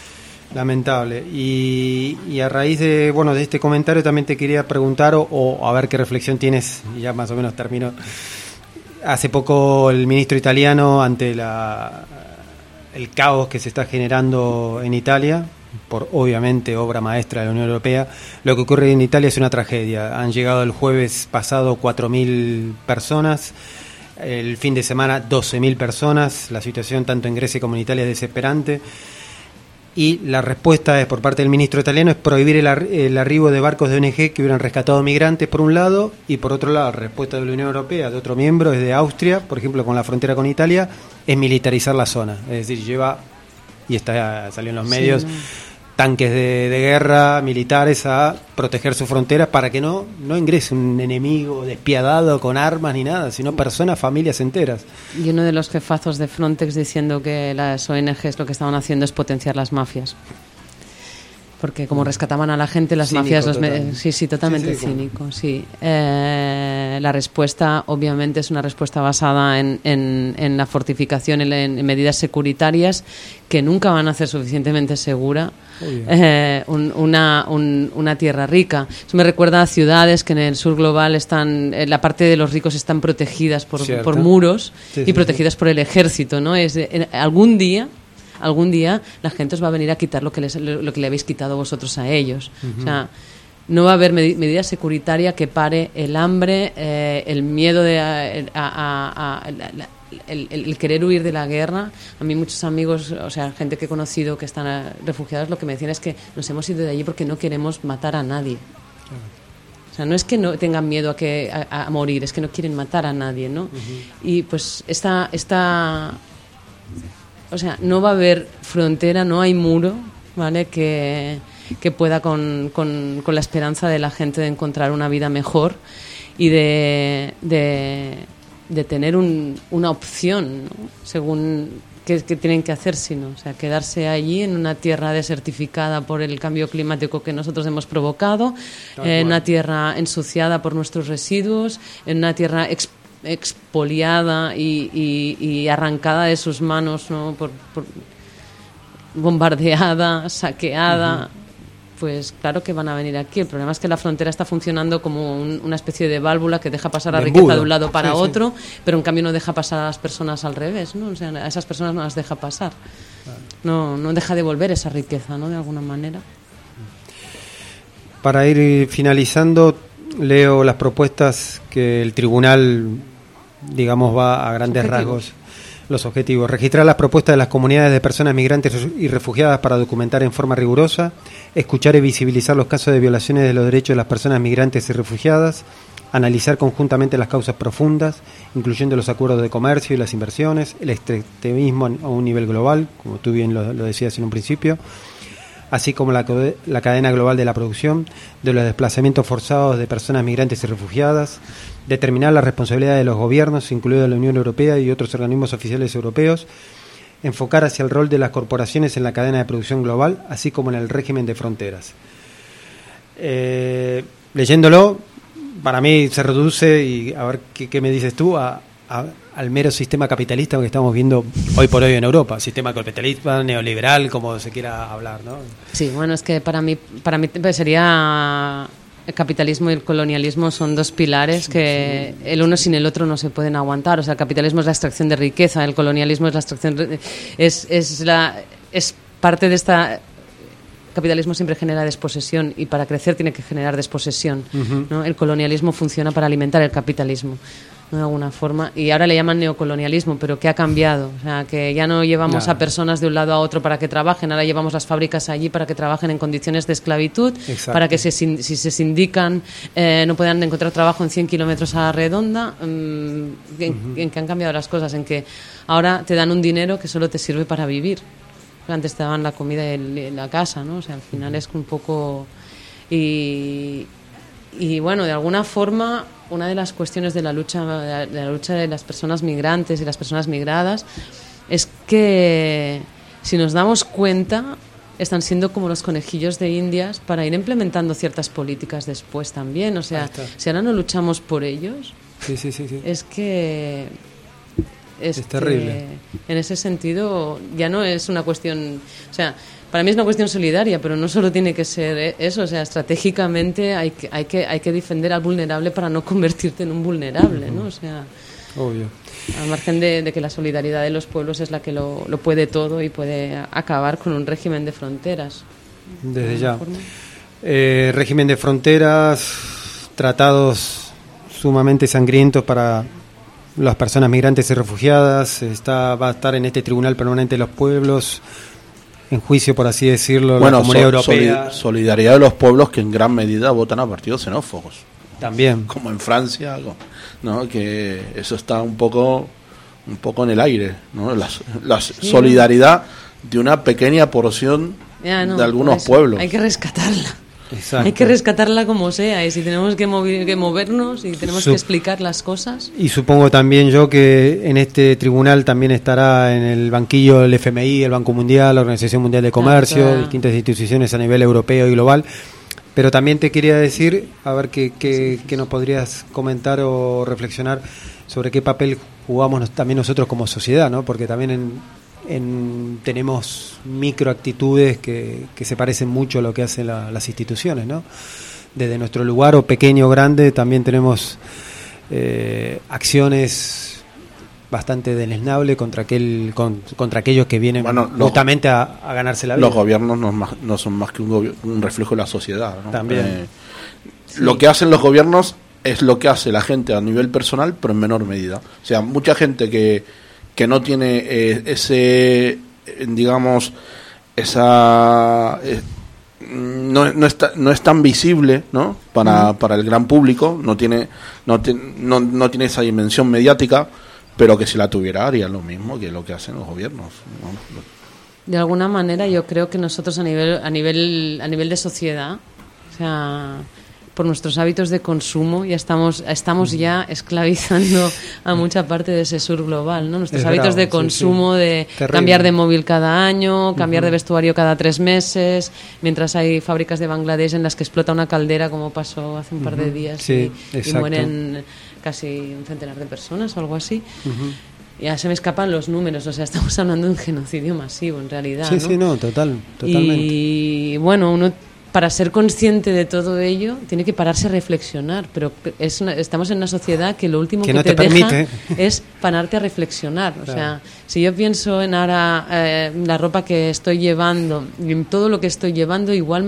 Lamentable. Y, y a raíz de bueno de este comentario también te quería preguntar o, o a ver qué reflexión tienes, y ya más o menos termino. Hace poco el ministro italiano, ante la el caos que se está generando en Italia, por obviamente obra maestra de la Unión Europea, lo que ocurre en Italia es una tragedia. Han llegado el jueves pasado cuatro mil personas, el fin de semana doce mil personas, la situación tanto en Grecia como en Italia es desesperante. Y la respuesta es por parte del ministro italiano es prohibir el, ar- el arribo de barcos de O N G que hubieran rescatado migrantes por un lado, y por otro lado la respuesta de la Unión Europea, de otro miembro, es de Austria, por ejemplo con la frontera con Italia, es militarizar la zona, es decir, lleva, y está salió en los medios, sí, no. tanques de, de guerra, militares a proteger sus fronteras para que no, no ingrese un enemigo despiadado con armas ni nada, sino personas, familias enteras. Y uno de los jefazos de Frontex diciendo que las O N Ges lo que estaban haciendo es potenciar las mafias. Porque como rescataban a la gente, las Cínico, mafias... Los me- total. sí, sí, totalmente Sí, sí, cínico, sí. Eh, la respuesta, obviamente, es una respuesta basada en, en, en la fortificación, en, en medidas securitarias que nunca van a hacer suficientemente segura eh, un, una, un, una tierra rica. Eso me recuerda a ciudades que en el sur global están... En la parte de los ricos están protegidas por, por muros sí, y sí, protegidas sí. por el ejército, ¿no? Es de, en, algún día... algún día la gente os va a venir a quitar lo que, les, lo que le habéis quitado vosotros a ellos. Uh-huh. O sea, no va a haber med- medida securitaria que pare el hambre, eh, el miedo de a, a, a, a, la, el, el, el querer huir de la guerra. A mí muchos amigos, o sea, gente que he conocido que están a, refugiados, lo que me decían es que nos hemos ido de allí porque no queremos matar a nadie. O sea, no es que no tengan miedo a, que, a, a morir, es que no quieren matar a nadie, ¿no? Uh-huh. Y pues esta... esta O sea, no va a haber frontera, no hay muro, ¿vale? Que, que pueda con, con, con la esperanza de la gente de encontrar una vida mejor y de, de, de tener un, una opción, ¿no? Según qué, qué tienen que hacer, sino, o sea, quedarse allí en una tierra desertificada por el cambio climático que nosotros hemos provocado, en una tierra ensuciada por nuestros residuos, en una tierra exp- expoliada y, y, y arrancada de sus manos, ¿no? por, por bombardeada, saqueada. Uh-huh. Pues claro que van a venir aquí. El problema es que la frontera está funcionando como un, una especie de válvula que deja pasar la de riqueza embudo. de un lado para sí, otro, sí. pero en cambio no deja pasar a las personas al revés, ¿no? O sea, a esas personas no las deja pasar. No, no deja devolver esa riqueza, ¿no? De alguna manera. Para ir finalizando, leo las propuestas que el tribunal, digamos, va a grandes rasgos. Los objetivos: registrar las propuestas de las comunidades de personas migrantes y refugiadas para documentar en forma rigurosa, escuchar y visibilizar los casos de violaciones de los derechos de las personas migrantes y refugiadas, analizar conjuntamente las causas profundas, incluyendo los acuerdos de comercio y las inversiones, el extractivismo a un nivel global, como tú bien lo, lo decías en un principio, así como la, la cadena global de la producción, de los desplazamientos forzados de personas migrantes y refugiadas, determinar la responsabilidad de los gobiernos, incluida la Unión Europea y otros organismos oficiales europeos, enfocar hacia el rol de las corporaciones en la cadena de producción global, así como en el régimen de fronteras. Eh, leyéndolo, para mí se reduce, y a ver qué, qué me dices tú, a, a, al mero sistema capitalista que estamos viendo hoy por hoy en Europa, sistema capitalista, neoliberal, como se quiera hablar, ¿no? Sí, bueno, es que para mí, para mí sería... El capitalismo y el colonialismo son dos pilares que el uno sin el otro no se pueden aguantar. O sea, el capitalismo es la extracción de riqueza, el colonialismo es la extracción de, es es la es parte de esta. El capitalismo siempre genera desposesión y para crecer tiene que generar desposesión, uh-huh. ¿no? El colonialismo funciona para alimentar el capitalismo, ¿no? De alguna forma, y ahora le llaman neocolonialismo, pero ¿qué ha cambiado? O sea, que ya no llevamos Nada. a personas de un lado a otro para que trabajen, ahora llevamos las fábricas allí para que trabajen en condiciones de esclavitud. Exacto. Para que se, si se sindican eh, no puedan encontrar trabajo en cien kilómetros a la redonda. um, en, uh-huh. en que han cambiado las cosas, en que ahora te dan un dinero que solo te sirve para vivir. Antes te daban la comida y la casa, ¿no? O sea, al final es un poco... Y, y bueno, de alguna forma, una de las cuestiones de la lucha de la lucha de las personas migrantes y las personas migradas es que, si nos damos cuenta, están siendo como los conejillos de Indias para ir implementando ciertas políticas después también. O sea, si ahora no luchamos por ellos, sí, sí, sí, sí. es que... Es este, terrible. En ese sentido, ya no es una cuestión... O sea, para mí es una cuestión solidaria, pero no solo tiene que ser eso. O sea, estratégicamente hay que, hay que, hay que defender al vulnerable para no convertirte en un vulnerable, ¿no? O sea... Obvio. Al margen de, de que la solidaridad de los pueblos es la que lo, lo puede todo y puede acabar con un régimen de fronteras. Desde ya. Eh, régimen de fronteras, tratados sumamente sangrientos para las personas migrantes y refugiadas. Está, va a estar en este Tribunal Permanente de los Pueblos, en juicio, por así decirlo, bueno, la Comunidad so, Europea. Solid, solidaridad de los pueblos que en gran medida votan a partidos xenófobos. También. Como en Francia, ¿no? Que eso está un poco un poco en el aire, ¿no? La, la sí, solidaridad de una pequeña porción ya, no, de algunos pues, pueblos. Hay que rescatarla. Exacto. Hay que rescatarla como sea, y si tenemos que, mover, que movernos y tenemos Sup- que explicar las cosas. Y supongo también yo que en este tribunal también estará en el banquillo el F M I, el Banco Mundial, la Organización Mundial de Comercio, claro, claro. distintas instituciones a nivel europeo y global. Pero también te quería decir, a ver qué, qué, qué nos podrías comentar o reflexionar sobre qué papel jugamos también nosotros como sociedad, ¿no? Porque también en, en, tenemos microactitudes que, que se parecen mucho a lo que hacen la, las instituciones, ¿no? Desde nuestro lugar, o pequeño o grande, también tenemos eh, acciones bastante deleznables contra aquel con, contra aquellos que vienen bueno, justamente los, a, a ganarse la vida. Los gobiernos no, más, no son más que un, gobi- un reflejo de la sociedad, ¿no? También. Eh, sí. Lo que hacen los gobiernos es lo que hace la gente a nivel personal, pero en menor medida. O sea, mucha gente que, que no tiene eh, ese, digamos, esa... Eh, no, no, está, no es tan visible, ¿no? Para, uh-huh. para el gran público, no tiene, no, te, no, no tiene esa dimensión mediática, pero que si la tuviera haría lo mismo que lo que hacen los gobiernos, ¿no? De alguna manera yo creo que nosotros a nivel a nivel a nivel de sociedad, o sea, por nuestros hábitos de consumo ya estamos estamos ya esclavizando a mucha parte de ese sur global, ¿no? Nuestros es hábitos bravo, de consumo, sí, sí. de Terrible. Cambiar de móvil cada año, cambiar uh-huh. de vestuario cada tres meses, mientras hay fábricas de Bangladesh en las que explota una caldera, como pasó hace un par de días, sí, y, y mueren casi un centenar de personas o algo así. Uh-huh. Ya se me escapan los números, o sea, estamos hablando de un genocidio masivo en realidad. Sí, ¿no? sí, no, total, totalmente. Y bueno, uno para ser consciente de todo ello tiene que pararse a reflexionar, pero es una, estamos en una sociedad que lo último que, que no te, te deja permite es pararte a reflexionar. O claro. sea, si yo pienso en ahora eh, la ropa que estoy llevando y en todo lo que estoy llevando, igual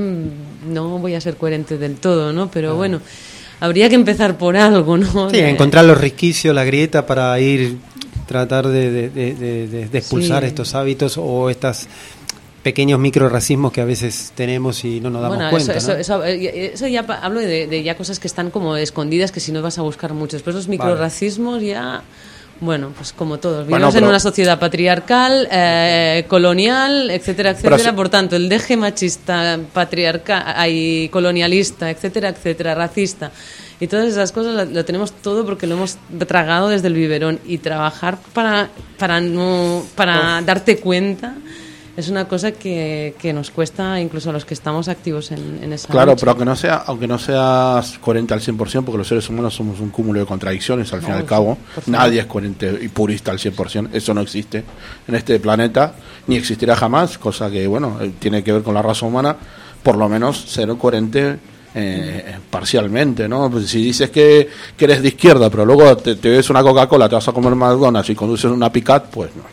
no voy a ser coherente del todo, ¿no? Pero claro. bueno, habría que empezar por algo, ¿no? Sí, de... encontrar los resquicios, la grieta para ir tratar de, de, de, de, de expulsar sí. estos hábitos o estos pequeños microracismos que a veces tenemos y no nos damos bueno, cuenta. Eso, ¿no? eso, eso, eso ya hablo de, de ya cosas que están como escondidas, que si no vas a buscar mucho. Después los microracismos vale. ya... Bueno, pues como todos, vivimos bueno, pero... en una sociedad patriarcal, eh, colonial, etcétera, etcétera. Si... Por tanto, el deje machista, patriarcal, y colonialista, etcétera, etcétera, racista y todas esas cosas lo, lo tenemos todo porque lo hemos tragado desde el biberón. Y trabajar para para no para oh. darte cuenta es una cosa que, que nos cuesta incluso a los que estamos activos en, en esa Claro, lucha. pero aunque no sea aunque no seas coherente al cien por ciento, porque los seres humanos somos un cúmulo de contradicciones al no, fin y al cabo. Nadie es coherente y purista al cien por ciento. Eso no existe en este planeta, ni existirá jamás, cosa que, bueno, tiene que ver con la raza humana, por lo menos ser coherente eh, parcialmente, ¿no? Pues si dices que, que eres de izquierda, pero luego te, te ves una Coca-Cola, te vas a comer McDonald's y conduces una Picat, pues no.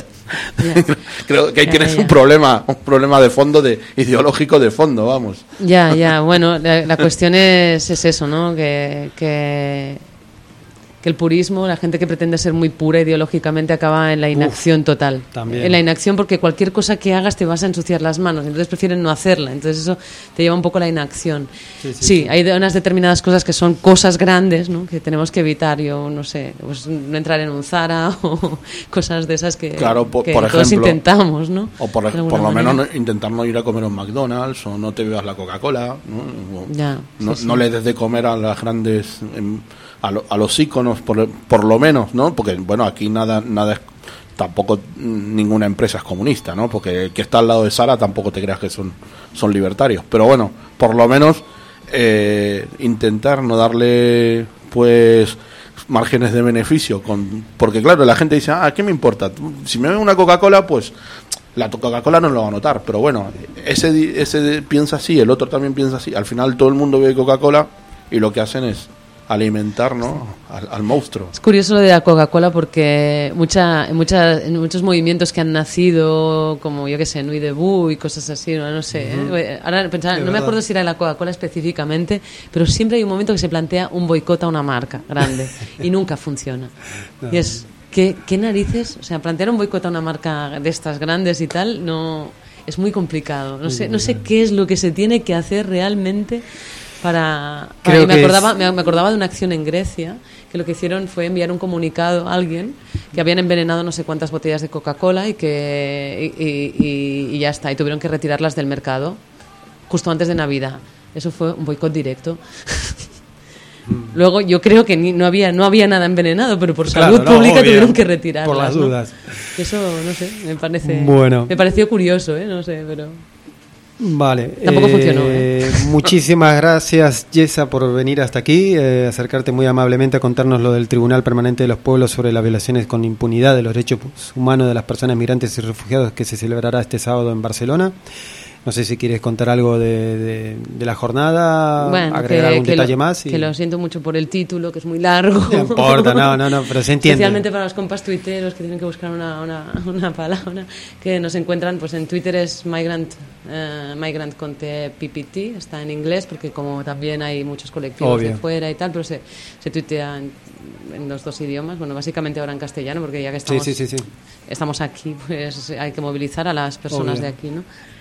Yeah. Creo que ahí yeah, tienes yeah. un problema un problema de fondo, de ideológico de fondo, vamos. Ya, ya, bueno, la, la cuestión es, es eso, ¿no? Que, que, que el purismo, la gente que pretende ser muy pura ideológicamente acaba en la inacción Uf, total. También. En la inacción, porque cualquier cosa que hagas te vas a ensuciar las manos, entonces prefieren no hacerla, entonces eso te lleva un poco a la inacción. Sí, sí, sí, sí, hay unas determinadas cosas que son cosas grandes, ¿no? Que tenemos que evitar, yo no sé, pues no entrar en un Zara o cosas de esas que, claro, por, que por todos ejemplo, intentamos, ¿no? O por, por lo menos no, intentar no ir a comer a un McDonald's, o no te bebas la Coca-Cola, ¿no? O, ya, no, sí, sí. no le des de comer a las grandes... En, A, lo, a los íconos por, por lo menos, ¿no? Porque bueno, aquí nada nada es, tampoco ninguna empresa es comunista, ¿no? Porque el que está al lado de Sara tampoco te creas que son son libertarios, pero bueno, por lo menos eh, intentar no darle pues márgenes de beneficio, con porque claro, la gente dice, ah, ¿qué me importa? Si me ven una Coca-Cola, pues la Coca-Cola no lo va a notar, pero bueno, ese, ese piensa así, el otro también piensa así, al final todo el mundo ve Coca-Cola y lo que hacen es alimentar, ¿no?, al, al monstruo. Es curioso lo de la Coca-Cola porque mucha, mucha, en muchos movimientos que han nacido, como yo que sé, Nuit Debout y cosas así, no, no sé. Uh-huh. ¿eh? Ahora pensaba, no me acuerdo si era la Coca-Cola específicamente, pero siempre hay un momento que se plantea un boicot a una marca grande y nunca funciona. No. Y es, ¿qué, ¿qué narices? O sea, plantear un boicot a una marca de estas grandes y tal, no, es muy complicado. No sé, no sé qué es lo que se tiene que hacer realmente. Para, para y me acordaba es... me acordaba de una acción en Grecia que lo que hicieron fue enviar un comunicado a alguien que habían envenenado no sé cuántas botellas de Coca-Cola y que y, y, y ya está, y tuvieron que retirarlas del mercado justo antes de Navidad. Eso fue un boicot directo. Luego yo creo que ni, no había no había nada envenenado, pero por claro, salud no, pública obvio, tuvieron que retirarlas. Por las dudas. ¿No? Eso no sé, me parece bueno. me pareció curioso, ¿eh? No sé, pero Vale. Tampoco eh, funcionó. ¿eh? Muchísimas gracias, Yesa, por venir hasta aquí, eh, acercarte muy amablemente a contarnos lo del Tribunal Permanente de los Pueblos sobre las violaciones con impunidad de los derechos humanos de las personas migrantes y refugiados que se celebrará este sábado en Barcelona. No sé si quieres contar algo de, de, de la jornada, bueno, agregar que, algún que detalle lo, más. Y... Que lo siento mucho por el título, que es muy largo. No importa, no, no, no, pero se entiende. Especialmente para los compas tuiteros que tienen que buscar una, una, una palabra, que nos encuentran, pues en Twitter es Migrant, uh, Migrant Conte P P T, está en inglés, porque como también hay muchos colectivos Obvio. de fuera y tal, pero se, se tuitea en, en los dos idiomas, bueno, básicamente ahora en castellano, porque ya que estamos, sí, sí, sí, sí. estamos aquí, pues hay que movilizar a las personas Obvio. de aquí, ¿no?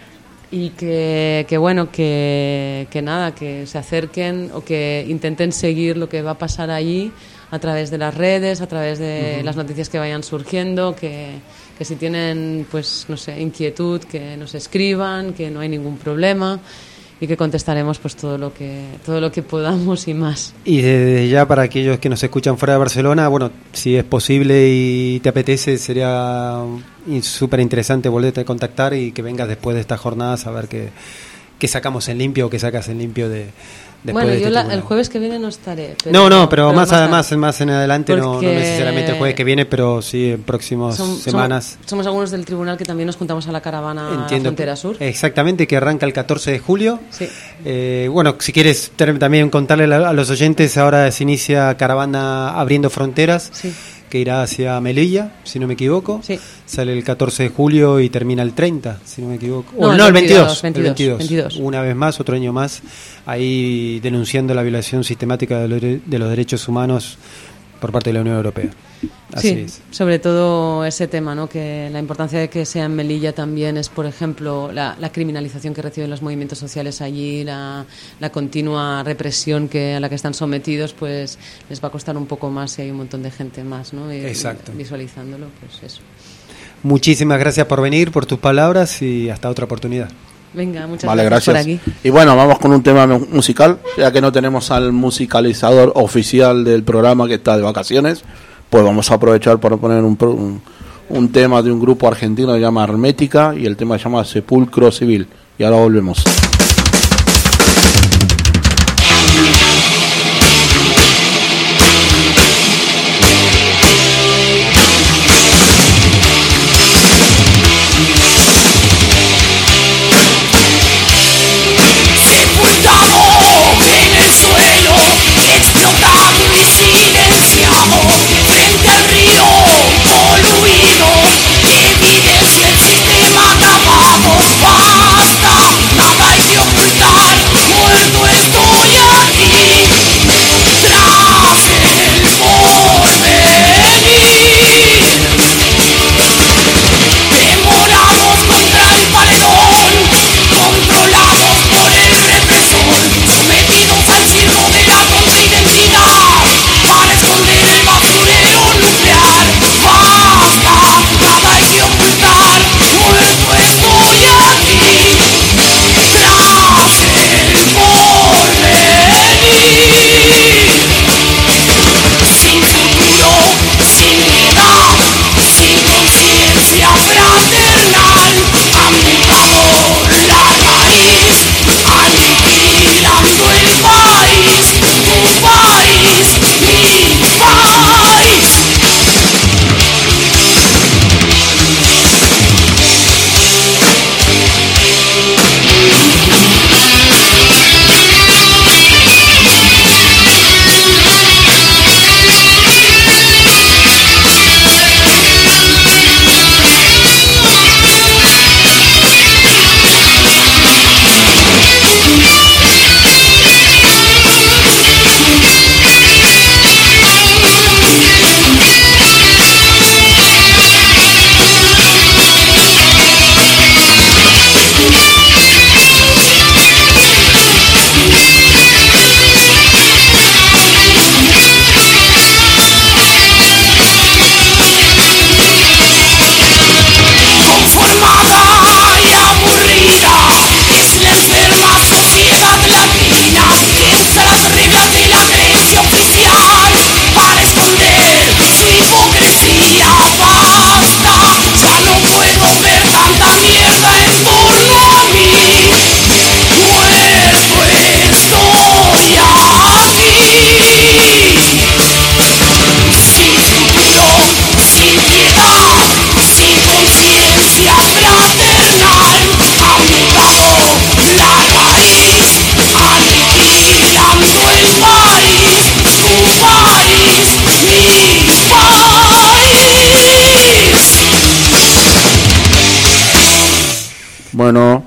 Y que, que bueno, que, que nada, que se acerquen o que intenten seguir lo que va a pasar allí a través de las redes, a través de uh-huh. las noticias que vayan surgiendo, que, que si tienen, pues, no sé, inquietud, que nos escriban, que no hay ningún problema y que contestaremos pues todo lo que todo lo que podamos y más. Y desde ya, para aquellos que nos escuchan fuera de Barcelona, bueno, si es posible y te apetece, sería súper interesante volverte a contactar y que vengas después de esta jornada a ver qué, qué sacamos en limpio o qué sacas en limpio de bueno, de yo este la, el jueves que viene no estaré. Pero, no, no, pero, pero más, más, más, más en adelante, no, no necesariamente el jueves que viene, pero sí en próximas Som, semanas. Somos, somos algunos del tribunal que también nos juntamos a la caravana Entiendo, Frontera Sur. Exactamente, que arranca el catorce de julio. Sí. Eh, bueno, si quieres también contarle a los oyentes, ahora se inicia Caravana Abriendo Fronteras. Sí. Que irá hacia Melilla, si no me equivoco. Sí. Sale el catorce de julio y termina el treinta, si no me equivoco. No, o, el, no, veintidós, el veintidós, veintidós, el veintidós. veintidós. Una vez más, otro año más, ahí denunciando la violación sistemática de los, de los derechos humanos por parte de la Unión Europea. Así sí, es. Sobre todo ese tema, ¿no? Que la importancia de que sea en Melilla también es, por ejemplo, la, la criminalización que reciben los movimientos sociales allí, la, la continua represión que a la que están sometidos, pues les va a costar un poco más si hay un montón de gente más, ¿no? Y, Exacto. Visualizándolo, pues eso. Muchísimas gracias por venir, por tus palabras y hasta otra oportunidad. Venga, muchas vale, gracias, gracias por aquí. Y bueno, vamos con un tema musical, ya que no tenemos al musicalizador oficial del programa que está de vacaciones, pues vamos a aprovechar para poner un, un, un tema de un grupo argentino que se llama Hermética y el tema se llama Sepulcro Civil. Y ahora volvemos. Evidencia el sistema acabado, basta, nada hay que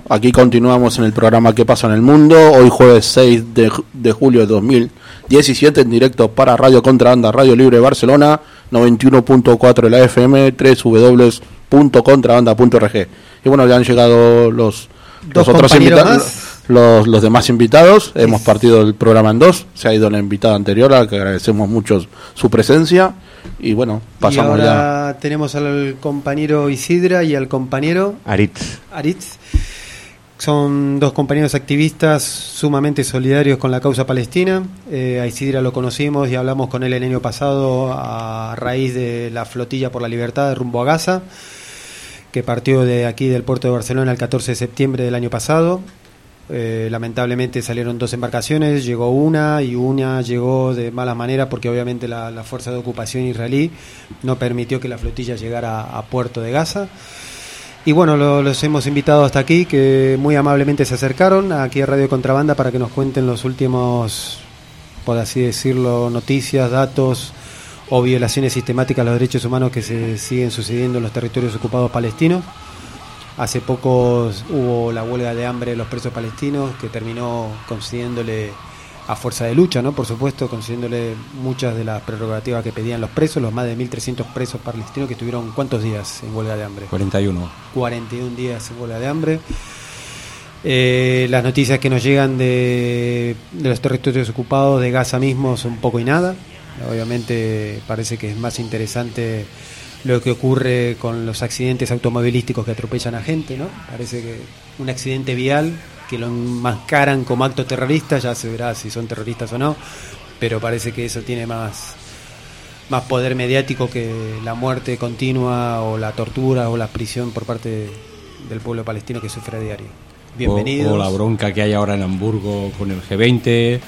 aquí continuamos en el programa ¿Qué pasa en el mundo? Hoy jueves seis de, de julio de dos mil diecisiete en directo para Radio Contrabanda, Radio Libre Barcelona, noventa y uno punto cuatro de la F M, doble u doble u doble u punto contrabanda punto org. Y bueno, ya han llegado los, los otros invitados. Los, los demás invitados, hemos partido el programa en dos, se ha ido la invitada anterior, a la que agradecemos mucho su presencia, y bueno, pasamos y ahora ya. Tenemos al compañero Isidra y al compañero Aritz. Aritz. Son dos compañeros activistas sumamente solidarios con la causa palestina. Eh, a Isidra lo conocimos y hablamos con él el año pasado a raíz de la flotilla por la libertad de rumbo a Gaza, que partió de aquí del puerto de Barcelona el catorce de septiembre del año pasado. Eh, lamentablemente salieron dos embarcaciones, llegó una y una llegó de mala manera porque obviamente la, la fuerza de ocupación israelí no permitió que la flotilla llegara a, a puerto de Gaza. Y bueno, lo, los hemos invitado hasta aquí, que muy amablemente se acercaron aquí a Radio Contrabanda para que nos cuenten los últimos, por así decirlo, noticias, datos o violaciones sistemáticas a los derechos humanos que se siguen sucediendo en los territorios ocupados palestinos. Hace poco hubo la huelga de hambre de los presos palestinos, que terminó concediéndole, a fuerza de lucha, ¿no? Por supuesto, concediéndole muchas de las prerrogativas que pedían los presos, los más de mil trescientos presos palestinos que estuvieron, ¿cuántos días en huelga de hambre? cuarenta y uno. cuarenta y uno días en huelga de hambre. Eh, las noticias que nos llegan de, de los territorios ocupados, de Gaza mismo, son poco y nada. Obviamente parece que es más interesante lo que ocurre con los accidentes automovilísticos que atropellan a gente, ¿no? Parece que un accidente vial que lo enmascaran como acto terrorista, ya se verá si son terroristas o no, pero parece que eso tiene más, más poder mediático que la muerte continua o la tortura o la prisión por parte del pueblo palestino que sufre a diario. Bienvenidos. O, o la bronca que hay ahora en Hamburgo con el G veinte,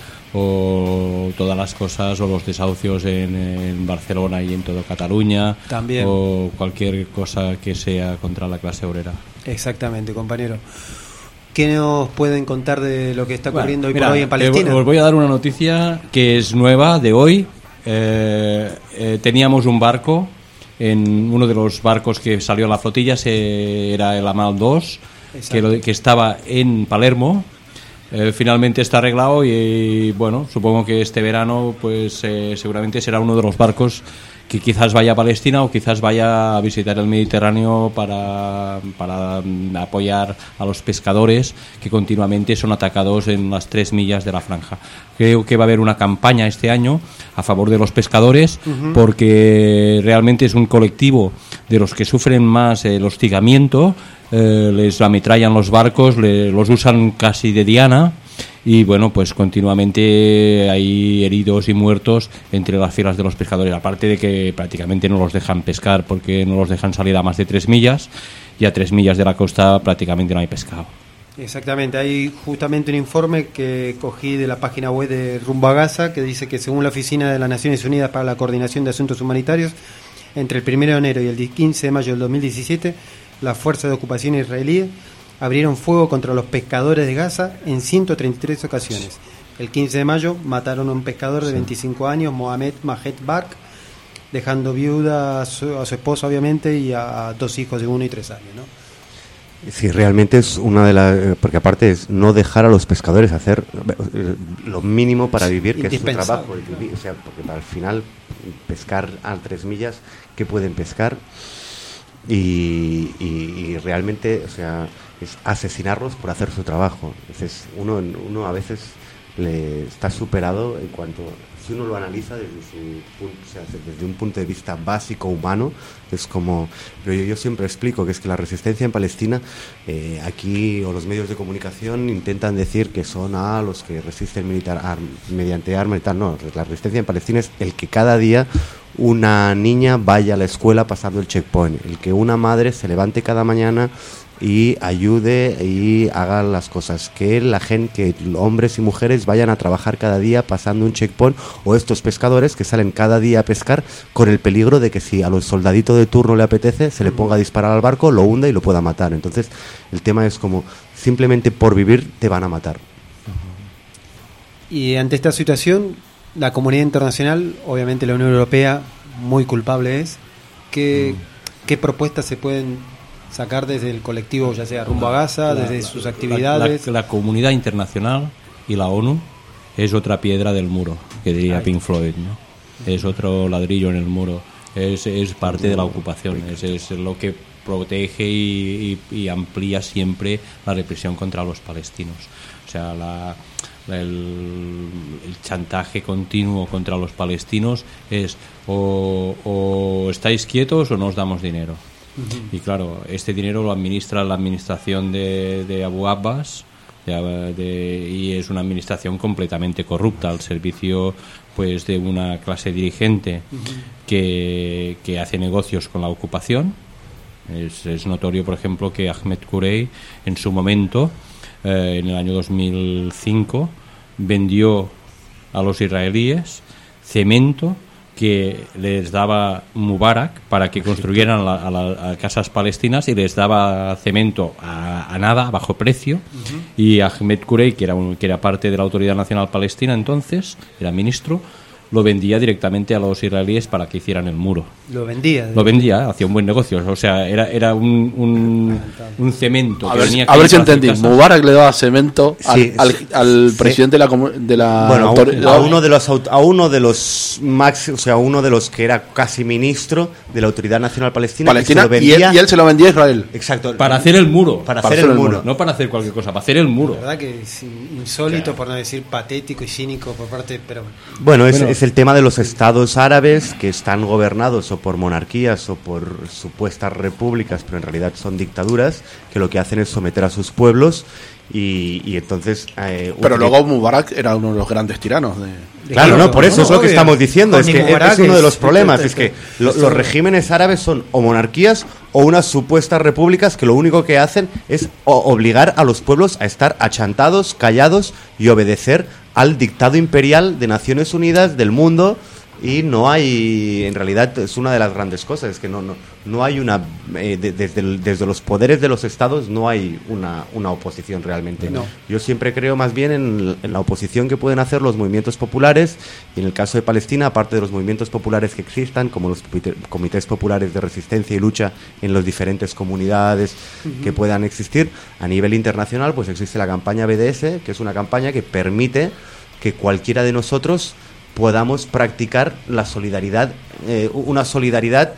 o todas las cosas, o los desahucios en, en Barcelona y en toda Cataluña, también, o cualquier cosa que sea contra la clase obrera. Exactamente, compañero. ¿Qué nos pueden contar de lo que está ocurriendo bueno, hoy mira, por hoy en Palestina? Eh, os voy a dar una noticia que es nueva, de hoy. Eh, eh, teníamos un barco, en uno de los barcos que salió a la flotilla, se, era el Amal dos, que, lo, que estaba en Palermo. Eh, finalmente está arreglado y, y bueno, supongo que este verano pues eh, seguramente será uno de los barcos que quizás vaya a Palestina o quizás vaya a visitar el Mediterráneo para, para apoyar a los pescadores que continuamente son atacados en las tres millas de la franja. Creo que va a haber una campaña este año a favor de los pescadores, uh-huh. porque realmente es un colectivo de los que sufren más el hostigamiento. Eh, les ametrallan los barcos, le, los usan casi de diana y bueno, pues continuamente hay heridos y muertos entre las filas de los pescadores, aparte de que prácticamente no los dejan pescar porque no los dejan salir a más de tres millas y a tres millas de la costa prácticamente no hay pescado. Exactamente, hay justamente un informe que cogí de la página web de Rumbo a Gaza que dice que según la Oficina de las Naciones Unidas para la Coordinación de Asuntos Humanitarios, entre el primero de enero y el quince de mayo del dos mil diecisiete, las fuerzas de ocupación israelíes abrieron fuego contra los pescadores de Gaza en ciento treinta y tres ocasiones. El quince de mayo mataron a un pescador de veinticinco años, Mohamed Mahed Bark, dejando viuda a su, a su esposa, obviamente, y a dos hijos de uno y tres años, ¿no? Sí, realmente es una de las... Porque aparte es no dejar a los pescadores hacer lo mínimo para vivir, que es su trabajo. O sea, porque al final pescar a tres millas, ¿qué pueden pescar? Y, y, y realmente, o sea, es asesinarlos por hacer su trabajo. Entonces, uno, uno a veces le está superado en cuanto, si uno lo analiza desde su punto, o sea, desde un punto de vista básico humano, es como, pero yo, yo siempre explico que es que la resistencia en Palestina, eh, aquí o los medios de comunicación intentan decir que son a los que resisten militar ar, mediante armas y tal. No, la resistencia en Palestina es el que cada día una niña vaya a la escuela pasando el checkpoint, el que una madre se levante cada mañana y ayude y haga las cosas, que la gente, que hombres y mujeres vayan a trabajar cada día pasando un checkpoint, o estos pescadores que salen cada día a pescar con el peligro de que si a los soldaditos de turno le apetece, se le ponga a disparar al barco, lo hunda y lo pueda matar. Entonces el tema es como, simplemente por vivir te van a matar. Y ante esta situación, la comunidad internacional, obviamente la Unión Europea, muy culpable es. ¿Qué, mm. ¿qué propuestas se pueden sacar desde el colectivo, ya sea Rumbo a Gaza, La- desde la- sus la- actividades. La, la comunidad internacional y la ONU es otra piedra del muro, que diría Ay. Pink Floyd, ¿no? Es otro ladrillo en el muro, es, es parte de la ocupación, es, es lo que protege y, y- y amplía siempre la represión contra los palestinos. O sea, la, la- el, el chantaje continuo contra los palestinos es o, o estáis quietos o no os damos dinero. Y claro, este dinero lo administra la administración de, de Abu Abbas de- de- y es una administración completamente corrupta al servicio pues de una clase dirigente que, que hace negocios con la ocupación. Es, es notorio, por ejemplo, que Ahmed Kurey en su momento, eh, en el año dos mil cinco, vendió a los israelíes cemento que les daba Mubarak para que construyeran la- a la- a casas palestinas, y les daba cemento a, a nada, a bajo precio. Y Ahmed Kurey, que era, un- que era parte de la Autoridad Nacional Palestina entonces, era ministro, lo vendía directamente a los israelíes para que hicieran el muro. Lo vendía. Lo vendía, hacía un buen negocio. O sea, era, era un, un, un cemento A que ver, venía a ver si a su entendí. casa. Mubarak le daba cemento al, Sí, al, sí, al sí. presidente de la, comu- de la Bueno, a, un- autoridad. a uno de los aut- a uno de los max, o sea, uno de los que era casi ministro de la Autoridad Nacional Palestina, Palestina, y se lo y, él, vendía- y él se lo vendía a Israel. exacto, Para hacer el muro. para para hacer el muro. No para hacer cualquier cosa, para hacer el muro. La verdad que es insólito, por no decir patético y cínico por parte, pero Bueno, es, Bueno. es el tema de los estados árabes que están gobernados o por monarquías o por supuestas repúblicas, pero en realidad son dictaduras, que lo que hacen es someter a sus pueblos y, y entonces... eh, Pero utili- luego Mubarak era uno de los grandes tiranos. De, Claro, Claro, no, por eso no, es lo que obvio. estamos diciendo, Con es que Mubarak es uno de es- los problemas, es que esto- lo- los regímenes árabes son o monarquías o unas supuestas repúblicas que lo único que hacen es o- obligar a los pueblos a estar achantados, callados y obedecer al dictado imperial de Naciones Unidas, del mundo. Y no hay, en realidad es una de las grandes cosas, es que no no, no hay una, eh, de- desde, el- desde los poderes de los estados no hay una, una oposición realmente. No. Yo siempre creo más bien en, en la oposición que pueden hacer los movimientos populares, y en el caso de Palestina, aparte de los movimientos populares que existan, como los comité- comités populares de resistencia y lucha en las diferentes comunidades que puedan existir, a nivel internacional pues existe la campaña B D S, que es una campaña que permite que cualquiera de nosotros podamos practicar la solidaridad, eh, una solidaridad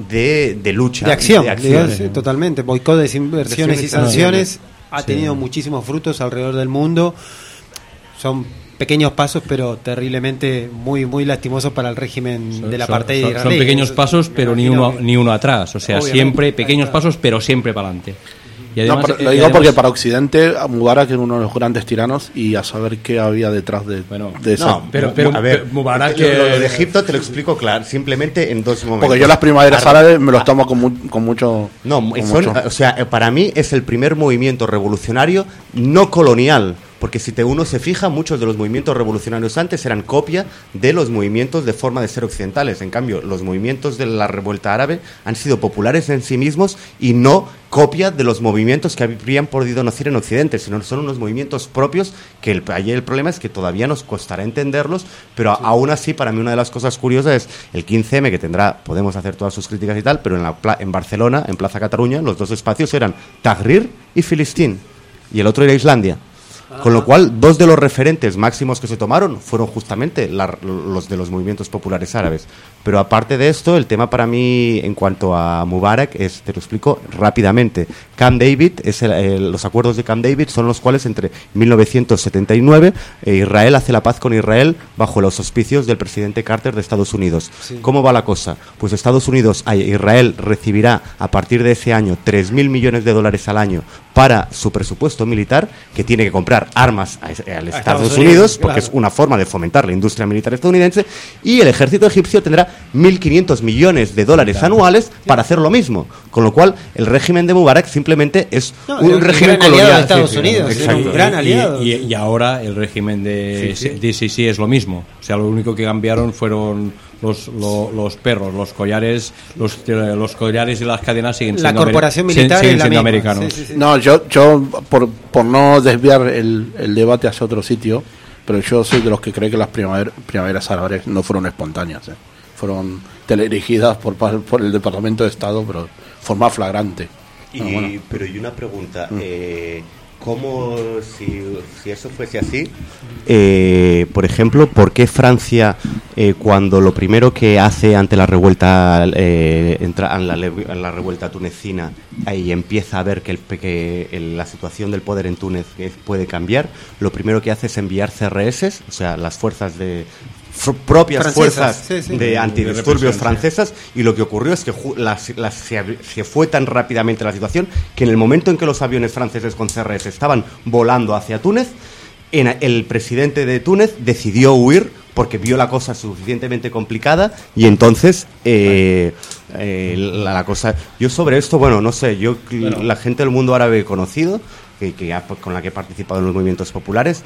de, de lucha. de acción, de digo, sí, totalmente. Boicot, desinversiones y Inversiones, sanciones ha sí. tenido muchísimos frutos alrededor del mundo. Son pequeños pasos, pero terriblemente muy muy lastimosos para el régimen Son- del son- apartheid son- israelí. son pequeños Eso, pasos, me pero ni imagino uno, que- ni uno atrás. O sea, Obviamente, siempre ahí pequeños está. pasos, pero siempre para adelante. Y No, además, pero eh, lo y digo porque además- para Occidente Mubarak era uno de los grandes tiranos, y a saber qué había detrás de, Bueno, de esa... No, pero- pero- a ver, pero Mubarak, lo, lo eh, de Egipto te lo explico claro, simplemente en dos momentos. Porque yo las primaveras Ar- árabes me los tomo con, mu- con mucho... No, con son- mucho- o sea, eh, para mí es el primer movimiento revolucionario no colonial, porque si te uno se fija, muchos de los movimientos revolucionarios antes eran copia de los movimientos de forma de ser occidentales. En cambio, los movimientos de la revuelta árabe han sido populares en sí mismos y no copia de los movimientos que habrían podido nacer en Occidente, sino son unos movimientos propios que el, ahí el problema es que todavía nos costará entenderlos, pero a- aún así para mí una de las cosas curiosas es el quince eme, que tendrá, podemos hacer todas sus críticas y tal, pero en, la, pla- en Barcelona, en Plaza Cataluña, los dos espacios eran Tahrir y Filistín, y el otro era Islandia. Con lo cual, dos de los referentes máximos que se tomaron fueron justamente la- los de los movimientos populares árabes. Pero aparte de esto, el tema para mí en cuanto a Mubarak es, te lo explico rápidamente. Camp David, es el- el- los acuerdos de Camp David son los cuales entre mil novecientos setenta y nueve eh, Israel hace la paz con Israel bajo los auspicios del presidente Carter de Estados Unidos. Sí. ¿Cómo va la cosa? Pues Estados Unidos, ay, Israel recibirá a partir de ese año tres mil millones de dólares al año para su presupuesto militar, que tiene que comprar armas a- al Estados, Estados Unidos, Unidos, porque claro. es una forma de fomentar la industria militar estadounidense, y el ejército egipcio tendrá mil quinientos millones de dólares anuales para hacer lo mismo. Con lo cual, el régimen de Mubarak simplemente es No, un era un régimen gran aliado colonial. de Estados Sí, sí, Unidos, era un exacto. gran Y- aliado. Y, y ahora el régimen de Sí, sí. D C C es lo mismo. O sea, lo único que cambiaron fueron los, lo- los perros, los collares, los, eh, los collares y las cadenas siguen La siendo, ameri- corporación siguen- militar siguen es la siendo misma. americanos. Sí, sí, sí. No, yo, yo por, por no desviar el, el debate hacia otro sitio, pero yo soy de los que cree que las primaver- primaveras árabes no fueron espontáneas, eh. Fueron teledirigidas por, pa- por el Departamento de Estado, pero de forma flagrante. Y, ah, bueno. Pero y una pregunta, mm. eh, ¿cómo, si, si eso fuese así, eh, por ejemplo, por qué Francia, eh, cuando lo primero que hace ante la revuelta, eh, entra en la, en la revuelta tunecina, ahí empieza a ver que, el, que el, la situación del poder en Túnez puede cambiar, lo primero que hace es enviar C R S, o sea, las fuerzas de... propias francesas, fuerzas sí, sí. de antidisturbios de francesas, y lo que ocurrió es que las, las, se, se fue tan rápidamente la situación que en el momento en que los aviones franceses con C R S estaban volando hacia Túnez, en, el presidente de Túnez decidió huir porque vio la cosa suficientemente complicada, y entonces eh, eh, la, la cosa... Yo sobre esto, bueno, no sé, yo bueno. la gente del mundo árabe conocido, que, que ha, con la que he participado en los movimientos populares,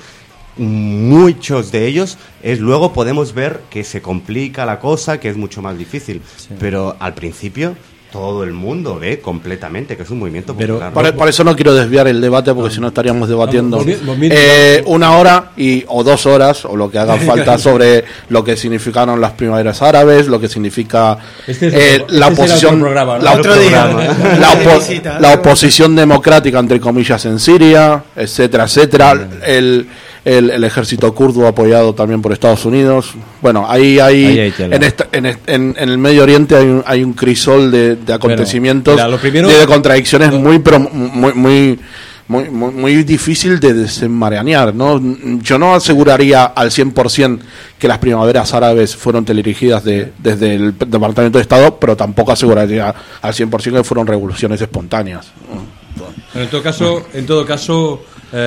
muchos de ellos es luego podemos ver que se complica la cosa, que es mucho más difícil, sí. pero al principio todo el mundo ve completamente que es un movimiento popular. Por, por eso no quiero desviar el debate, porque no. si no estaríamos debatiendo no, no, no, eh, una hora y o dos horas o lo que haga falta sobre lo que significaron las primaveras árabes, lo que significa este es eh, otro, la este oposición programa, ¿no? la, otro programa, la, opo la oposición democrática entre comillas en Siria, etcétera, etcétera, mm. el El, el ejército kurdo apoyado también por Estados Unidos. Bueno, ahí hay, ahí hay en, esta, en, en, en el Medio Oriente hay un, hay un crisol de, de acontecimientos, bueno, mira, primero, de, de contradicciones lo, muy, pro, muy, muy, muy, muy, muy difícil de desenmarañar, ¿no? Yo no aseguraría al cien por ciento que las primaveras árabes fueron teledirigidas de, desde el Departamento de Estado, pero tampoco aseguraría al cien por ciento que fueron revoluciones espontáneas. Bueno, en todo caso, en todo caso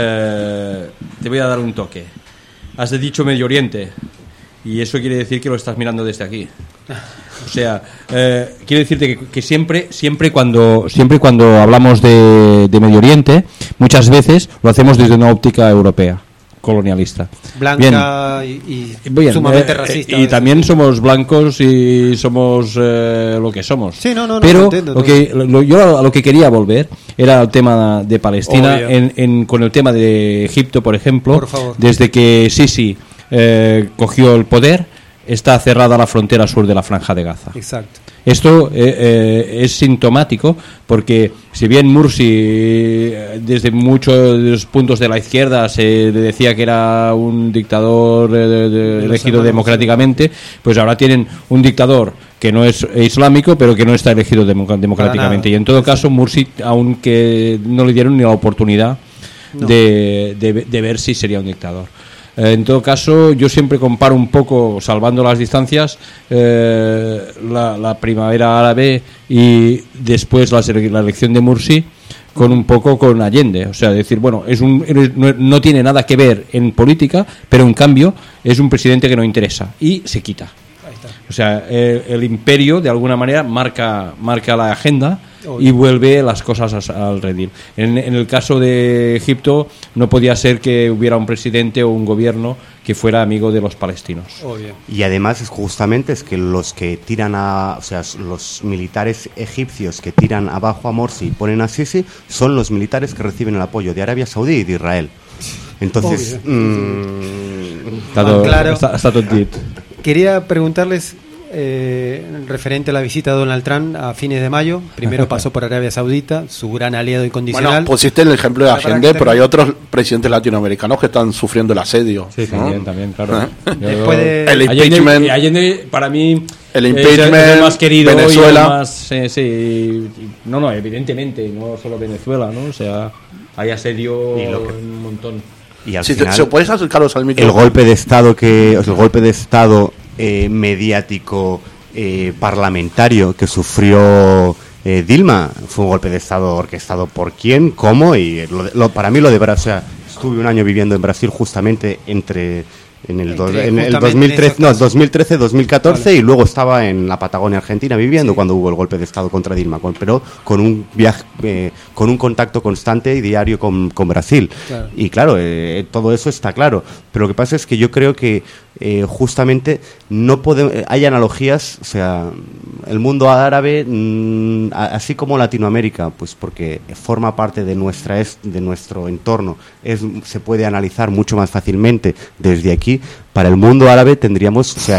eh, te voy a dar un toque. Has dicho Medio Oriente, y eso quiere decir que lo estás mirando desde aquí. O sea, eh, quiero decirte que, que siempre, siempre cuando, siempre cuando hablamos de, de Medio Oriente, muchas veces lo hacemos desde una óptica europea, colonialista. Blanca bien. y, y bien, sumamente eh, racista. Y también somos blancos y somos eh, lo que somos. Sí, no, no, Pero no, entiendo, lo que, lo, yo a lo que quería volver era al tema de Palestina, en, en, con el tema de Egipto, por ejemplo. Por favor. Desde que Sisi eh, cogió el poder, está cerrada la frontera sur de la Franja de Gaza. Exacto. Esto eh, eh, es sintomático, porque si bien Mursi eh, desde muchos puntos de la izquierda se le decía que era un dictador eh, de, de, elegido democráticamente, pues ahora tienen un dictador que no es islámico, pero que no está elegido democ democráticamente. Y en todo caso, Mursi, aunque no le dieron ni la oportunidad no. de, de, de ver si sería un dictador. En todo caso, yo siempre comparo un poco, salvando las distancias, eh, la, la primavera árabe y después la, la elección de Mursi con un poco con Allende. O sea, decir, bueno, es un, no, no tiene nada que ver en política, pero en cambio es un presidente que no interesa y se quita. Ahí está. O sea, el, el imperio de alguna manera marca, marca la agenda y vuelve las cosas al redil. En, en el caso de Egipto no podía ser que hubiera un presidente o un gobierno que fuera amigo de los palestinos. Obvio. Y además es justamente es que los que tiran a, o sea, los militares egipcios que tiran abajo a Morsi y ponen a Sisi son los militares que reciben el apoyo de Arabia Saudí y de Israel. Entonces, mmm, está todo, claro. está, está todo dit. Quería preguntarles Eh, referente a la visita de Donald Trump a fines de mayo. Primero pasó por Arabia Saudita, su gran aliado incondicional. Bueno, pusiste el ejemplo de Allende, pero hay otros presidentes latinoamericanos que están sufriendo el asedio. Sí, ¿no? también, también, claro. Después de... El impeachment. Allende, Allende, para mí, el impeachment, es el más querido Venezuela. Y el más, sí, sí, no, no, evidentemente, no solo Venezuela, ¿no? O sea, hay asedio y lo que... un montón. Y al si final, te, ¿se puedes acercaros al micrófono? El golpe de Estado que, o sea, el golpe de Estado Eh, mediático eh, parlamentario que sufrió eh, Dilma fue un golpe de Estado orquestado por quién, cómo y lo, lo, para mí lo de Brasil, o sea, estuve un año viviendo en Brasil justamente entre en el, do, en el dos mil trece, no, dos mil trece, dos mil catorce vale. Y luego estaba en la Patagonia Argentina viviendo sí. cuando hubo el golpe de Estado contra Dilma, con, pero con un viaje, eh, con un contacto constante y diario con, con Brasil. Claro. Y claro, eh, todo eso está claro. Pero lo que pasa es que yo creo que eh, justamente no podemos, hay analogías, o sea, el mundo árabe, mmm, así como Latinoamérica, pues porque forma parte de nuestra es, de nuestro entorno, es, se puede analizar mucho más fácilmente desde aquí. Para el mundo árabe tendríamos, o sea,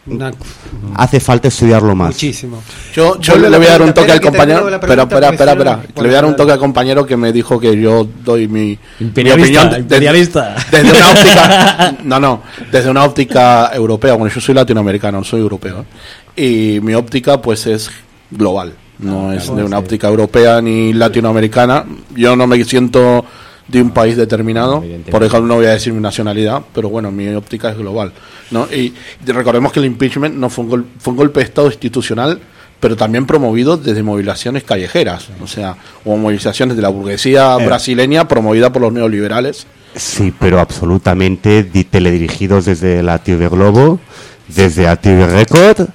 Una- hace falta estudiarlo más. Muchísimo. Yo, yo Vuelvo le a voy a dar un pregunta, toque al espera que compañero. termino la Pero pregunta, espera, porque espera, si no- espera. Le bueno, voy a dar un dale. toque al compañero que me dijo que yo doy mi, Imperialista, mi opinión de- imperialista. desde una óptica. No, no, desde una óptica europea. Bueno, yo soy latinoamericano, no soy europeo. ¿eh? Y mi óptica, pues, es global. No es de una óptica europea ni latinoamericana. Yo no me siento de un país determinado. Por ejemplo, no voy a decir mi nacionalidad, pero bueno, mi óptica es global, ¿no? Y recordemos que el impeachment no fue un, gol- fue un golpe de Estado institucional, pero también promovido desde movilizaciones callejeras, o sea, o movilizaciones de la burguesía Eh. brasileña promovida por los neoliberales. Sí, pero absolutamente di- teledirigidos desde la T V Globo, desde A T V Record,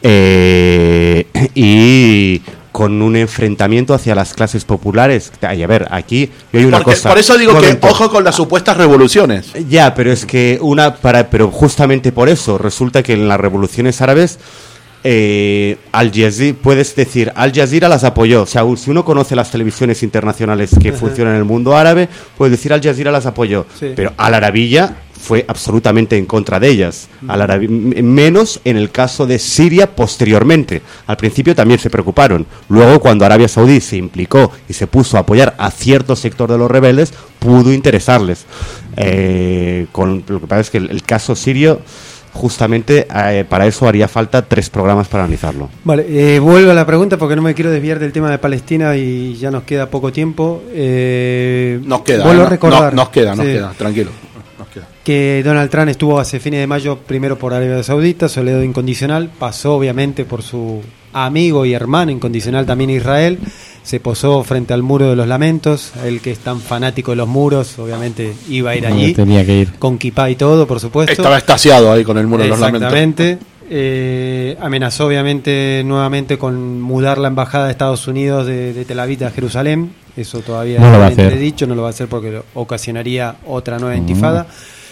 eh, y con un enfrentamiento hacia las clases populares. Ay, a ver, aquí yo hay una Porque- cosa. por eso digo Un que momento. ojo con las supuestas revoluciones. Ya, pero es que una para, pero justamente por eso resulta que en las revoluciones árabes eh, Al Jazeera, puedes decir, Al Jazeera las apoyó. O sea, si uno conoce las televisiones internacionales que funcionan en el mundo árabe, puedes decir Al Jazeera las apoyó. Sí. Pero Al Arabiya fue absolutamente en contra de ellas. Al Arabi- m- menos en el caso de Siria posteriormente. Al principio también se preocuparon. Luego, cuando Arabia Saudí se implicó y se puso a apoyar a cierto sector de los rebeldes, pudo interesarles. Eh, con, lo que pasa es que el, el caso sirio, justamente eh, para eso haría falta tres programas para analizarlo. Vale, eh, vuelvo a la pregunta porque no me quiero desviar del tema de Palestina y ya nos queda poco tiempo. Eh, Nos queda, vuelvo ¿eh? a recordar No- nos queda, nos sí, queda, tranquilo. Nos queda. que Donald Trump estuvo hace fines de mayo primero por Arabia Saudita, soledad incondicional, pasó obviamente por su amigo y hermano incondicional también Israel, se posó frente al muro de los lamentos, él que es tan fanático de los muros, obviamente iba a ir allí, Tenía que ir. con kipá y todo, por supuesto. Estaba extasiado ahí con el muro de los lamentos. Exactamente. Eh, amenazó obviamente nuevamente con mudar la embajada de Estados Unidos de, de Tel Aviv a Jerusalén. Eso todavía No lo va a no hacer. he dicho, no lo va a hacer porque lo- ocasionaría otra nueva intifada.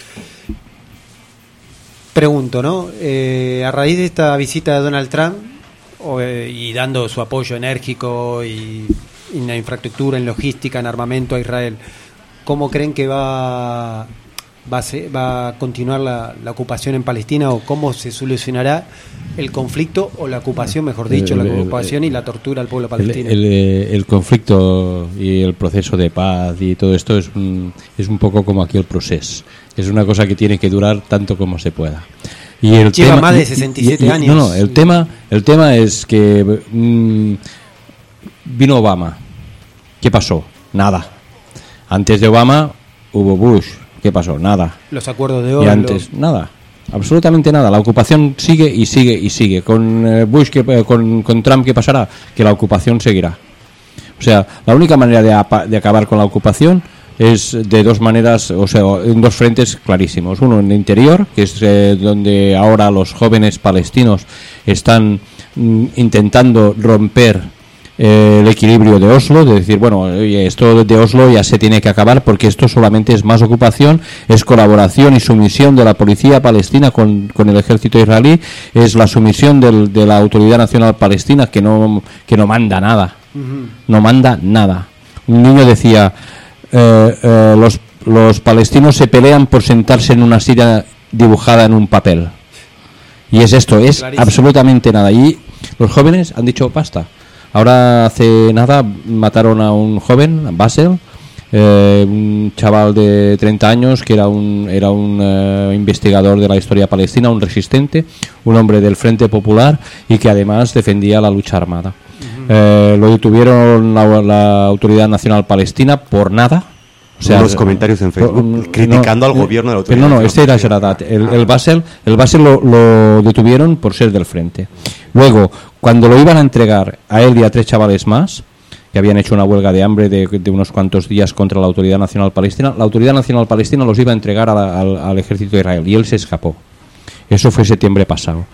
Pregunto, ¿no? Eh, a raíz de esta visita de Donald Trump o, eh, y dando su apoyo enérgico y, y en la infraestructura, en logística, en armamento a Israel, ¿cómo creen que va va a, ser- va a continuar la, la ocupación en Palestina o cómo se solucionará el conflicto o la ocupación, mejor dicho, la El- el- ocupación y la tortura al pueblo El, palestino? el, eh, el conflicto y el proceso de paz y todo esto es un, es un poco como aquí el proceso. Es una cosa que tiene que durar tanto como se pueda. Y el Lleva tema- más de y- sesenta y y- siete y- años. No, no, el tema, el tema es que mm, vino Obama. ¿Qué pasó? Nada. Antes de Obama hubo Bush. ¿Qué pasó? Nada. Los acuerdos de Y Oslo. antes, nada. Absolutamente nada. La ocupación sigue y sigue y sigue. Con eh, Bush, que, eh, con, con Trump, ¿qué pasará? Que la ocupación seguirá. O sea, la única manera de, apa- de acabar con la ocupación es de dos maneras, o sea, en dos frentes clarísimos. Uno en el interior, que es eh, donde ahora los jóvenes palestinos están mm, intentando romper eh, el equilibrio de Oslo, de decir, bueno, oye, esto de Oslo ya se tiene que acabar porque esto solamente es más ocupación, es colaboración y sumisión de la policía palestina con, con el ejército israelí, es la sumisión del- de la Autoridad Nacional Palestina que no, que no manda nada, no manda nada. Un niño decía, eh, eh, los, los palestinos se pelean por sentarse en una silla dibujada en un papel. Y es esto, es Clarísimo. absolutamente nada. Y los jóvenes han dicho basta. Ahora hace nada mataron a un joven, a Basel, eh, un chaval de treinta años que era un, era un eh, investigador de la historia palestina, un resistente, un hombre del Frente Popular y que además defendía la lucha armada. Eh, lo detuvieron la, la Autoridad Nacional Palestina por nada. Unos comentarios en Facebook no, criticando al no, gobierno de la pero Autoridad no, no, este era Nacional Jaradat. El, el Basel, el Basel lo, lo detuvieron por ser del frente. Luego, cuando lo iban a entregar a él y a tres chavales más, que habían hecho una huelga de hambre de, de unos cuantos días contra la Autoridad Nacional Palestina, la Autoridad Nacional Palestina los iba a entregar a la- al, al ejército de Israel y él se escapó. Eso fue septiembre pasado.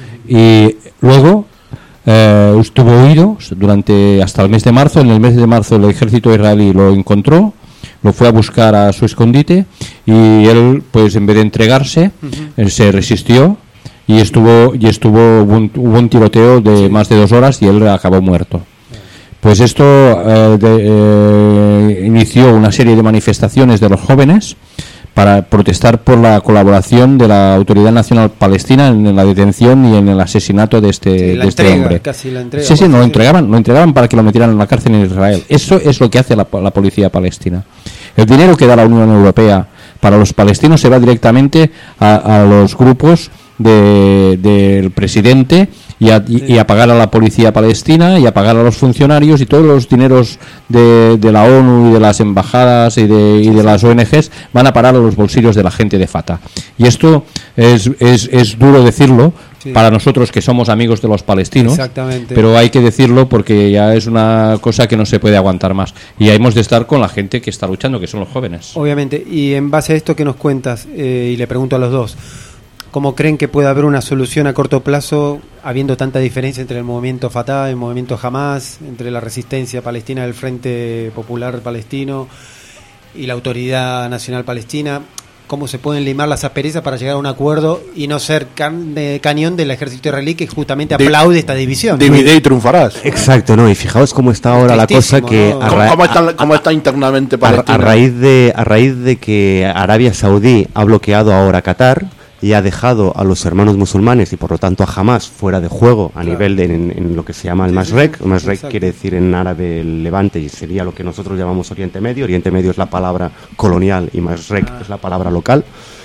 Y luego eh, estuvo huido durante hasta el mes de marzo. En el mes de marzo el ejército israelí lo encontró, lo fue a buscar a su escondite y él, pues en vez de entregarse, él se resistió y estuvo y estuvo hubo un, hubo un tiroteo de más de dos horas y él acabó muerto. Pues esto eh, de- eh, inició una serie de manifestaciones de los jóvenes para protestar por la colaboración de la Autoridad Nacional Palestina en la detención y en el asesinato de este, Sí, la de este entrega, hombre. casi la entrega, sí, sí, no lo sí. entregaban, lo entregaban para que lo metieran en la cárcel en Israel. Eso es lo que hace la, la policía palestina. El dinero que da la Unión Europea para los palestinos se va directamente a, a los grupos de, del presidente y a, y, y a pagar a la policía palestina y a pagar a los funcionarios, y todos los dineros de, de la ONU y de las embajadas y de, y de las O N Ges van a parar a los bolsillos de la gente de Fatah. Y esto es, es, es duro decirlo, sí, para nosotros que somos amigos de los palestinos. Exactamente. Pero hay que decirlo porque ya es una cosa que no se puede aguantar más, y hemos de estar con la gente que está luchando, que son los jóvenes. Obviamente. Y en base a esto que nos cuentas, eh, y le pregunto a los dos, ¿cómo creen que puede haber una solución a corto plazo, habiendo tanta diferencia entre el movimiento Fatah y el movimiento Hamas, entre la resistencia palestina del Frente Popular Palestino y la Autoridad Nacional Palestina? ¿Cómo se pueden limar las asperezas para llegar a un acuerdo y no ser can de cañón del ejército israelí, que justamente aplaude esta división? Divide y triunfarás. Exacto, ¿no? Y fijaos cómo está ahora la cosa, que ¿no? a ¿Cómo, ra- cómo está, cómo está internamente a, Palestina? a raíz de a raíz de que Arabia Saudí ha bloqueado ahora a Qatar y ha dejado a los hermanos musulmanes y por lo tanto a Hamas fuera de juego a Claro. nivel de en, en lo que se llama el Sí, Masrek. sí, El Masrek exacto. quiere decir en árabe el Levante y sería lo que nosotros llamamos Oriente Medio. Oriente Medio es la palabra colonial y Masrek Ah. es la palabra local.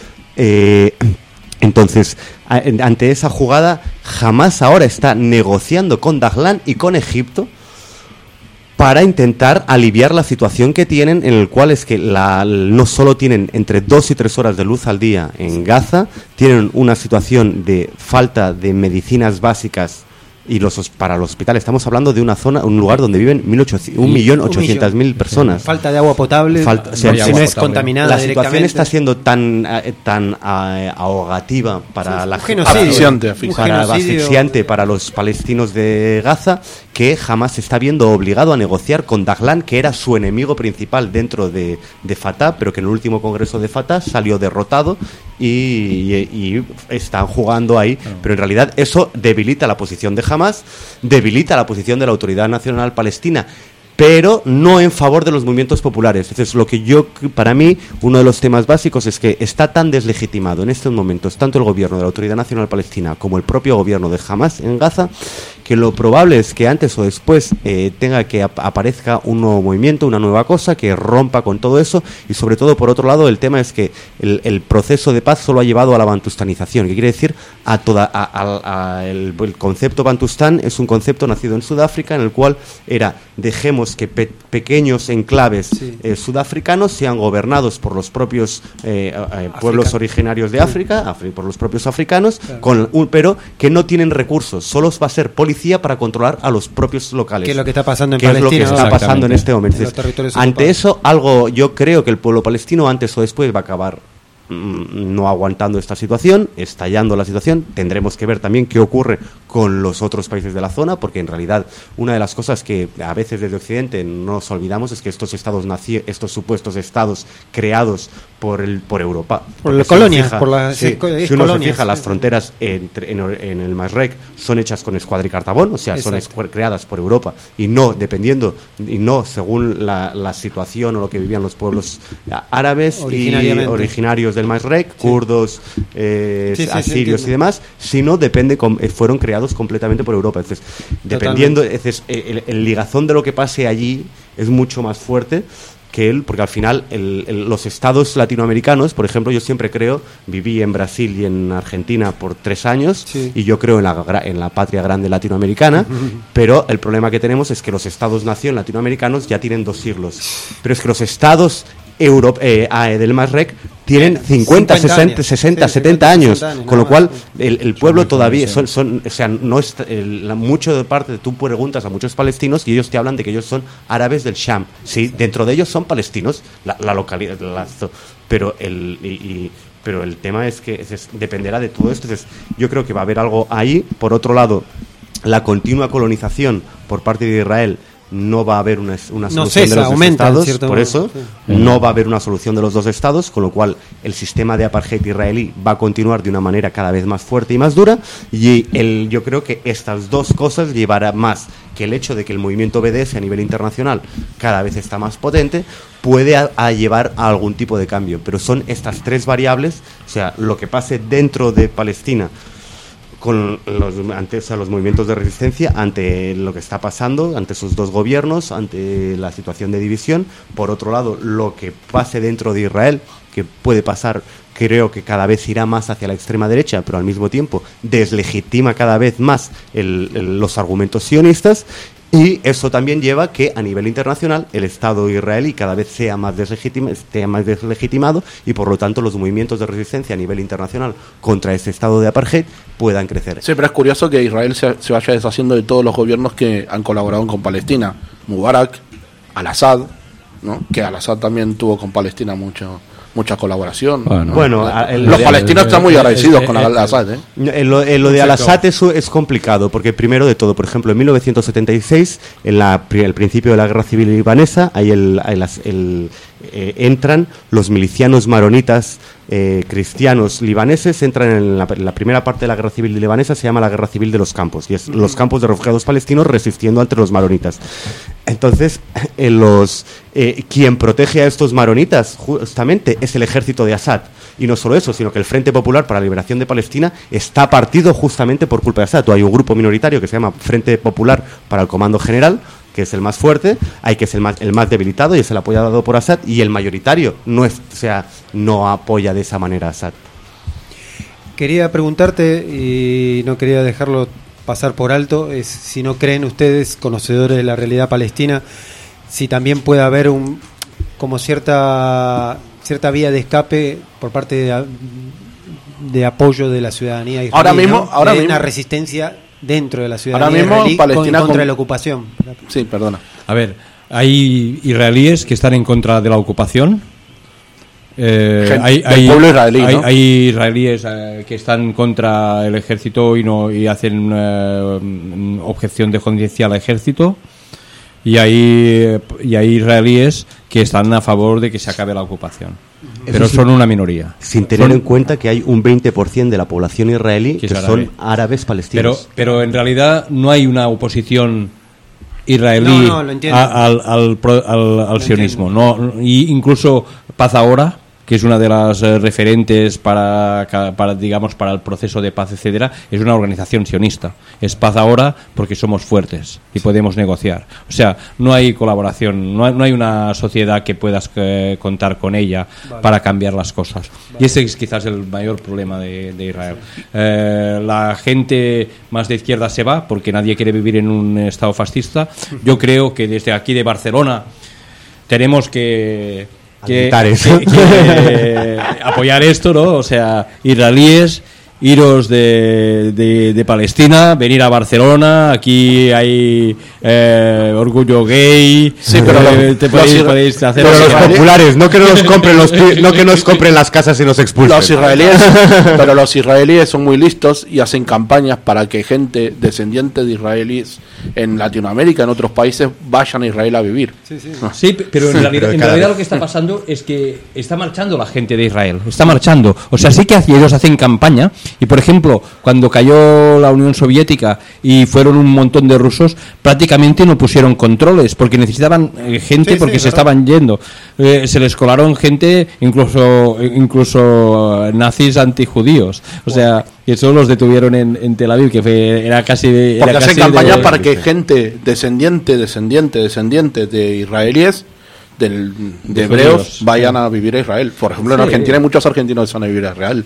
Eh, entonces, a- en- ante esa jugada, Hamas ahora está negociando con Dahlan y con Egipto para intentar aliviar la situación que tienen, en el cual es que la, no solo tienen entre dos y tres horas de luz al día en Gaza, tienen una situación de falta de medicinas básicas y los hos- para los hospitales. Estamos hablando de una zona, un lugar donde viven un millón ochocientas mil personas. Falta de agua potable, Falta- o sea, si no agua es potable. contaminada La situación directamente. está siendo tan eh, tan eh, ahogativa para Sí, la un genocidio. Asfixiante, Un para genocidio. asfixiante para los palestinos de Gaza, que jamás se está viendo obligado a negociar con Dahlan, que era su enemigo principal dentro de, de Fatah, pero que en el último congreso de Fatah salió derrotado y, y- y están jugando ahí. Pero en realidad eso debilita la posición de Hamas, debilita la posición de la Autoridad Nacional Palestina, pero no en favor de los movimientos populares. Entonces, lo que yo, para mí, uno de los temas básicos es que está tan deslegitimado en estos momentos tanto el gobierno de la Autoridad Nacional Palestina como el propio gobierno de Hamas en Gaza, que lo probable es que antes o después eh, tenga que ap- aparezca un nuevo movimiento, una nueva cosa que rompa con todo eso. Y sobre todo, por otro lado, el tema es que el, el proceso de paz solo ha llevado a la bantustanización, que quiere decir a toda a- a- a el, el concepto bantustán es un concepto nacido en Sudáfrica, en el cual era dejemos que pe- pequeños enclaves Sí. eh, sudafricanos sean gobernados por los propios eh, eh, pueblos África. originarios de África, afri- por los propios africanos, Claro. con un, pero que no tienen recursos, solo va a ser policía para controlar a los propios locales. Que es lo que está pasando en Que es lo que Palestina, está ¿no? pasando en este momento. En los Entonces, territorios ante ocupados. eso, algo yo creo que el pueblo palestino antes o después va a acabar mm, no aguantando esta situación, estallando la situación. Tendremos que ver también qué ocurre con los otros países de la zona, porque en realidad una de las cosas que a veces desde Occidente nos olvidamos es que estos estados naci- estos supuestos estados creados por el por Europa, Por porque la si uno colonia, fija- por la- sí, es co- es si uno colonias, se fija, las sí. fronteras entre- en, en el Masrek son hechas con escuadra y cartabón, o sea, son Exacto. escu- creadas por Europa y no dependiendo y no según la, la situación o lo que vivían los pueblos ah, árabes y Originariamente. originarios del Masrek, kurdos, eh, Sí, sí, sí, asirios entiendo. y demás, sino depende com- eh, fueron creados completamente por Europa. Entonces, dependiendo, entonces, el, el ligazón de lo que pase allí es mucho más fuerte que él, porque al final el- el- los estados latinoamericanos, por ejemplo, yo siempre creo, viví en Brasil y en Argentina por tres años, Sí. y yo creo en la, gra- en la patria grande latinoamericana, pero el problema que tenemos es que los estados-nación latinoamericanos ya tienen dos siglos, pero es que los estados Euro, eh, ah, eh, del Masrek tienen cincuenta, cincuenta sesenta, años. sesenta, Sí, setenta cincuenta, años, sesenta años, con lo nada cual más. el, el pueblo muy todavía jóvenes, son, son, o sea, no es el- la- mucho de parte, tú preguntas a muchos palestinos y ellos te hablan de que ellos son árabes del Sham, sí, dentro de ellos son palestinos, la, la localidad, la- pero el y- y- pero el tema es que es- es- dependerá de todo esto. Entonces, yo creo que va a haber algo ahí. Por otro lado, la continua colonización por parte de Israel no va a haber una, una No solución cesa, de los dos aumenta, en estados, cierto por modo, eso sí. no va a haber una solución de los dos estados, con lo cual el sistema de apartheid israelí va a continuar de una manera cada vez más fuerte y más dura, y el, yo creo que estas dos cosas llevará más que el hecho de que el movimiento B D S a nivel internacional cada vez está más potente, puede a, a llevar a algún tipo de cambio, pero son estas tres variables, o sea, lo que pase dentro de Palestina con los, ante, o sea, los movimientos de resistencia ante lo que está pasando, ante sus dos gobiernos, ante la situación de división. Por otro lado, lo que pase dentro de Israel, que puede pasar, creo que cada vez irá más hacia la extrema derecha, pero al mismo tiempo deslegitima cada vez más el, el, los argumentos sionistas. Y eso también lleva que a nivel internacional el Estado israelí cada vez sea más, deslegitima, esté más deslegitimado, y por lo tanto los movimientos de resistencia a nivel internacional contra este Estado de apartheid puedan crecer. Sí, pero es curioso que Israel se, se vaya deshaciendo de todos los gobiernos que han colaborado con Palestina. Mubarak, Al-Assad, ¿no? Que Al-Assad también tuvo con Palestina mucho... mucha colaboración. Bueno, bueno el, los el, palestinos el, están muy el, agradecidos el, con el, Al-Assad, ¿eh? En lo, en lo de Al-Assad es, es complicado, porque primero de todo, por ejemplo, en mil novecientos setenta y seis, en la, el principio de la guerra civil libanesa, ahí el, el, el, eh, entran los milicianos maronitas eh, cristianos libaneses, entran en la, en la primera parte de la guerra civil libanesa, se llama la guerra civil de los campos, y es los campos de refugiados palestinos resistiendo ante los maronitas. Entonces, en los eh, quien protege a estos maronitas justamente es el ejército de Assad. Y no solo eso, sino que el Frente Popular para la Liberación de Palestina está partido justamente por culpa de Assad. Hay un grupo minoritario que se llama Frente Popular para el Comando General, que es el más fuerte, hay que es el más, el más debilitado, y es el apoyado por Assad, y el mayoritario no es, o sea, no apoya de esa manera a Assad. Quería preguntarte, y no quería dejarlo pasar por alto, es si no creen ustedes, conocedores de la realidad palestina, si también puede haber un como cierta cierta vía de escape por parte de, de apoyo de la ciudadanía israelí, ahora mismo, ¿no? ahora de mismo, una resistencia dentro de la ciudadanía ahora mismo, israelí Palestina con, contra con... la ocupación. Sí, perdona. A ver, hay israelíes que están en contra de la ocupación. Eh, Gente, hay, del hay, pueblo israelí, hay, ¿no? hay israelíes eh, que están contra el ejército y no y hacen eh, objeción de conciencia al ejército, y hay y hay israelíes que están a favor de que se acabe la ocupación, pero sí, son una minoría. Sin tener Son, en cuenta que hay un veinte por ciento de la población israelí que, que que son árabes palestinos. Pero, pero en realidad no hay una oposición israelí No, no, lo entiendo. a- al, al, pro- al, al Lo sionismo. No, y incluso Paz Ahora, que es una de las eh, referentes para, ca- para, digamos, para el proceso de paz, etcétera, es una organización sionista. Es Paz Ahora porque somos fuertes y podemos negociar. O sea, no hay colaboración, no hay, no hay una sociedad que puedas eh, contar con ella Vale. para cambiar las cosas. Y ese es quizás el mayor problema de, de Israel. Eh, la gente más de izquierda se va porque nadie quiere vivir en un estado fascista. Yo creo que desde aquí de Barcelona tenemos que, que, Alentar eso. que- que apoyar esto, ¿no? O sea, israelíes, iros de, de, de Palestina, venir a Barcelona, aquí hay eh, orgullo gay, Sí, pero eh, los- te podéis, los- podéis hacer... Pero los israelíes- populares, no que no nos compren los pi- no que nos compren las casas y nos expulsen. Los israelíes, pero los israelíes son muy listos y hacen campañas para que gente descendiente de israelíes en Latinoamérica, en otros países, vayan a Israel a vivir. Sí, pe- pero en realidad, Pero en cada realidad vez. lo que está pasando es que está marchando la gente de Israel, está marchando. O sea, sí que hace- ellos hacen campaña, y por ejemplo, cuando cayó la Unión Soviética y fueron un montón de rusos, prácticamente no pusieron controles porque necesitaban eh, gente Sí, sí, porque se verdad. estaban yendo. Eh, se les colaron gente, incluso incluso eh, nazis antijudíos. O sea, que solo los detuvieron en, en Tel Aviv, que fue, era casi... Era Porque hacen casi campañas de- para que gente descendiente, descendiente, descendiente de israelíes, del- de De hebreos, judíos, vayan a vivir a Israel. Por ejemplo, en Sí. Argentina hay muchos argentinos que van a vivir a Israel.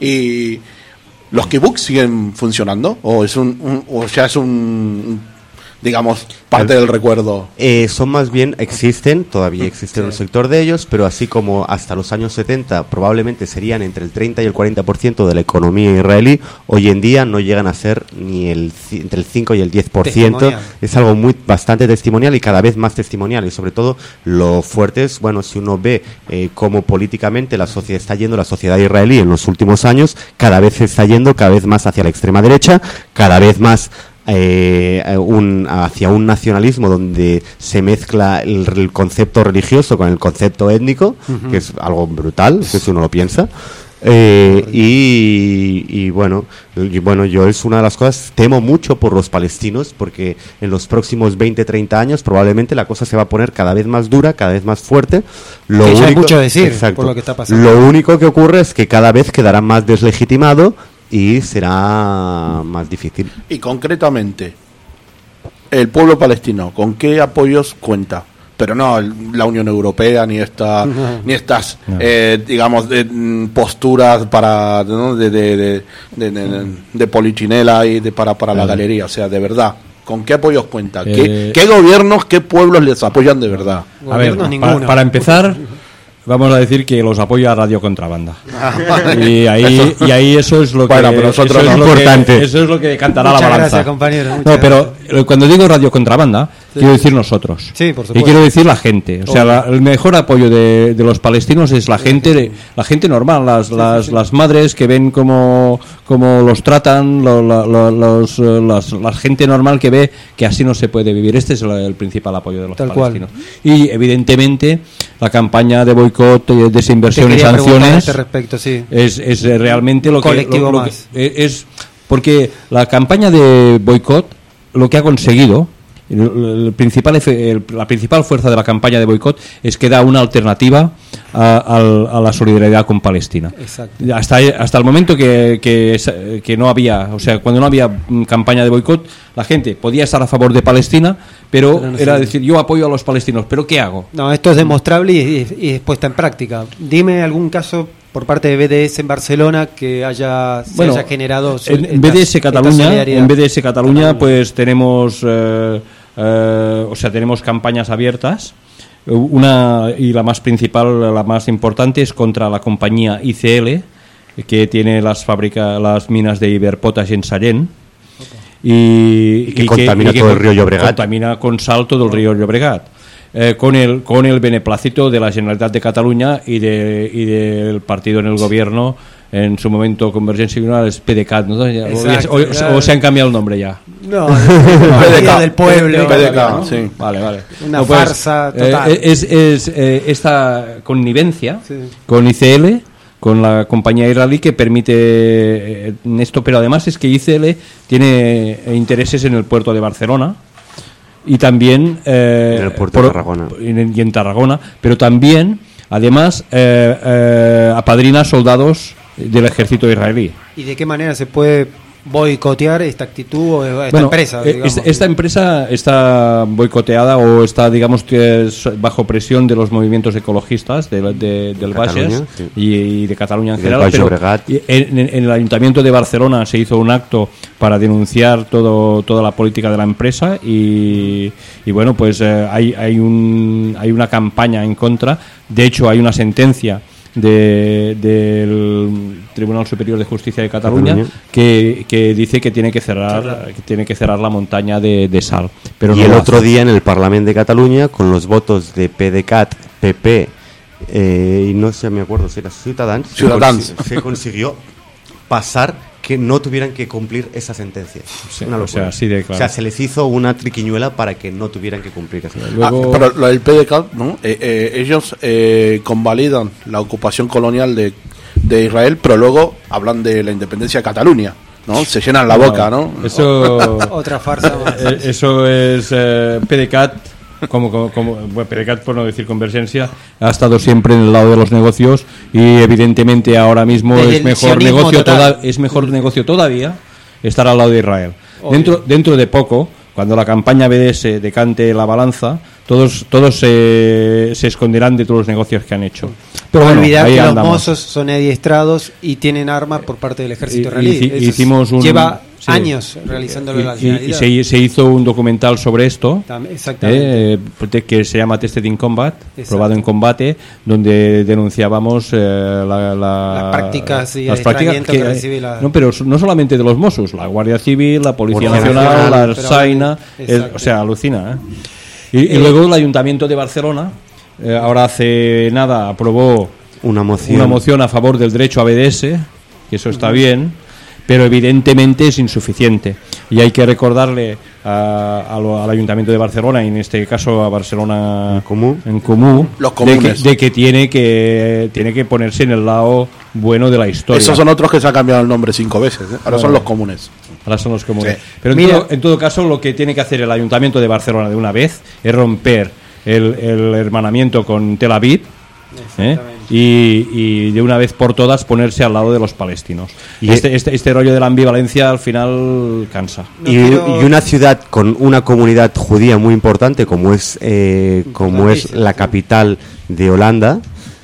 Y los kibbutz siguen funcionando, o es un, un- o ya es un, digamos, parte del recuerdo. Eh, son más bien, existen, todavía existe un sector de ellos, pero así como hasta los años setenta probablemente serían entre el treinta y el cuarenta por ciento de la economía israelí, hoy en día no llegan a ser ni el ci- entre el cinco y el diez por ciento. Testimonial. Es algo muy bastante testimonial y cada vez más testimonial, y sobre todo lo fuerte es, bueno, si uno ve eh, cómo políticamente la sociedad está yendo, la sociedad israelí en los últimos años, cada vez se está yendo cada vez más hacia la extrema derecha, cada vez más eh, un, hacia un nacionalismo donde se mezcla el, el concepto religioso con el concepto étnico, uh-huh. que es algo brutal, que si uno lo piensa. Eh, y, y bueno y bueno yo es una de las cosas, temo mucho por los palestinos, porque en los próximos veinte treinta años probablemente la cosa se va a poner cada vez más dura, cada vez más fuerte. Lo que único, ya hay mucho a decir, exacto, por lo que está pasando. Lo único que ocurre es que cada vez quedará más deslegitimado y será más difícil. Y concretamente, el pueblo palestino, ¿con qué apoyos cuenta? Pero no el, la Unión Europea, ni esta, no. ni estas, no. eh, digamos, de, posturas para, ¿no? de, de, de, de, de, de polichinela y de, para, para la galería. O sea, de verdad, ¿con qué apoyos cuenta? Eh, ¿Qué, ¿Qué gobiernos, qué pueblos les apoyan de verdad? A ver, para, para empezar, vamos a decir que los apoya Radio Contrabanda. Y ahí, y ahí eso es lo que, bueno, pero nosotros eso, no. es lo importante. que eso es lo que cantará muchas la balanza. Gracias, compañero, muchas no, pero cuando digo Radio Contrabanda, sí. quiero decir nosotros. Sí, por supuesto. Y quiero decir la gente. O sea, la, el mejor apoyo de, de los palestinos es la gente, de, la gente normal, las, sí, las, sí, sí. las madres que ven cómo, cómo los tratan, lo, lo, lo, los, las, la gente normal que ve que así no se puede vivir. Este es el, el principal apoyo de los Tal palestinos. Cual. Y evidentemente la campaña de boicot, de desinversión y sanciones este respecto, sí. es, es realmente lo Colectivo que, lo, lo más. que es, porque la campaña de boicot lo que ha conseguido, el, el principal, el, la principal fuerza de la campaña de boicot es que da una alternativa a, a, a la solidaridad con Palestina. Exacto. Hasta, hasta el momento que, que, que no había, o sea, cuando no había campaña de boicot, la gente podía estar a favor de Palestina, pero, pero no era sé. decir, yo apoyo a los palestinos, ¿pero qué hago? No, esto es demostrable y, y, y es puesta en práctica. Dime algún caso por parte de B D S en Barcelona que haya, se bueno, haya generado en, en B D S Cataluña, en B D S Cataluña, Cataluña. pues tenemos eh, eh, o sea, tenemos campañas abiertas. Una y la más principal, la más importante es contra la compañía I C L, que tiene las fábricas, las minas de Iberpotash en Sallent. Y, y que y contamina que, todo y que el río Llobregat. Contamina con sal todo el río Llobregat. Eh, con el con el beneplácito de la Generalitat de Cataluña y de y del partido en el gobierno, en su momento Convergencia y Unión, es P D C A T, ¿no? Exacto, o, o, claro. o se han cambiado el nombre ya. No, P D C A T del pueblo. P D C A T, sí. Vale, vale. Una no, pues, farsa total. Eh, es es eh, esta connivencia sí. con I C L, con la compañía israelí, que permite eh, esto, pero además es que I C L tiene intereses en el puerto de Barcelona y también eh, en el puerto por, de Tarragona y en Tarragona, pero también además eh, eh, apadrina soldados del ejército israelí. ¿Y de qué manera se puede boicotear esta actitud o esta bueno, empresa? Digamos? Esta empresa está boicoteada o está, digamos, que es bajo presión de los movimientos ecologistas de, de, del Bages sí. y, y de Cataluña en y general. Pero en, en el Ayuntamiento de Barcelona se hizo un acto para denunciar todo, toda la política de la empresa y, y bueno, pues eh, hay, hay, un, hay una campaña en contra. De hecho, hay una sentencia De, del Tribunal Superior de Justicia de Cataluña, Cataluña. Que, que dice que tiene que cerrar que tiene que cerrar la montaña de, de sal. Pero y no el otro hace. día en el Parlamento de Cataluña, con los votos de P D C A T, P P eh, y no sé, me acuerdo si era Ciutadans, Ciutadans. Se, se consiguió pasar que no tuvieran que cumplir esa sentencia. Sí, una o sea, así de claro. O sea, se les hizo una triquiñuela para que no tuvieran que cumplir esa sentencia. Luego... Ah, pero lo del P D C A T, ¿no? Eh, eh, ellos eh, convalidan la ocupación colonial de, de Israel, pero luego hablan de la independencia de Cataluña, ¿no? Se llenan la boca, ¿no? Eso... Otra farsa más. Eh, eso es eh, P D C A T. Como, como, como bueno, P D C A T, por no decir Convergencia, ha estado siempre en el lado de los negocios y evidentemente ahora mismo Desde es mejor negocio toda, es mejor negocio todavía estar al lado de Israel. Obvio. Dentro dentro de poco, cuando la campaña B D S decante la balanza, todos todos se, se esconderán de todos los negocios que han hecho. Pero no bueno, olvidar que andamos. Los mozos son adiestrados y tienen armas por parte del ejército israelí. Y, y, hicimos un, lleva sí, años realizándolo. Y, y, y se, se hizo un documental sobre esto, exactamente. Eh, que se llama Tested in Combat, Exacto. probado en combate, donde denunciábamos eh, la, la, las prácticas y las prácticas que, que recibe la... no, pero no solamente de los Mossos, la Guardia Civil, la Policía Por Nacional, Nacional, la Saina, o sea, alucina, ¿eh? Y, y eh, luego el Ayuntamiento de Barcelona, eh, ahora hace nada, aprobó una moción. una moción a favor del derecho a B D S, que eso está uh-huh. bien, pero evidentemente es insuficiente. Y hay que recordarle a, a lo, al Ayuntamiento de Barcelona, y en este caso a Barcelona en Comú, en Comú Los de, que, comunes. de que tiene que tiene que ponerse en el lado bueno de la historia. Esos son otros que se han cambiado el nombre cinco veces, ¿eh? Ahora son los comunes. Ahora son los comunes. Sí. Pero en Mira. todo, en todo caso, lo que tiene que hacer el Ayuntamiento de Barcelona de una vez es romper el, el hermanamiento con Tel Aviv, ¿eh? y, y de una vez por todas ponerse al lado de los palestinos. Y este, este, este rollo de la ambivalencia al final cansa. No y, quiero- y una ciudad con una comunidad judía muy importante como es eh, como es la capital de Holanda,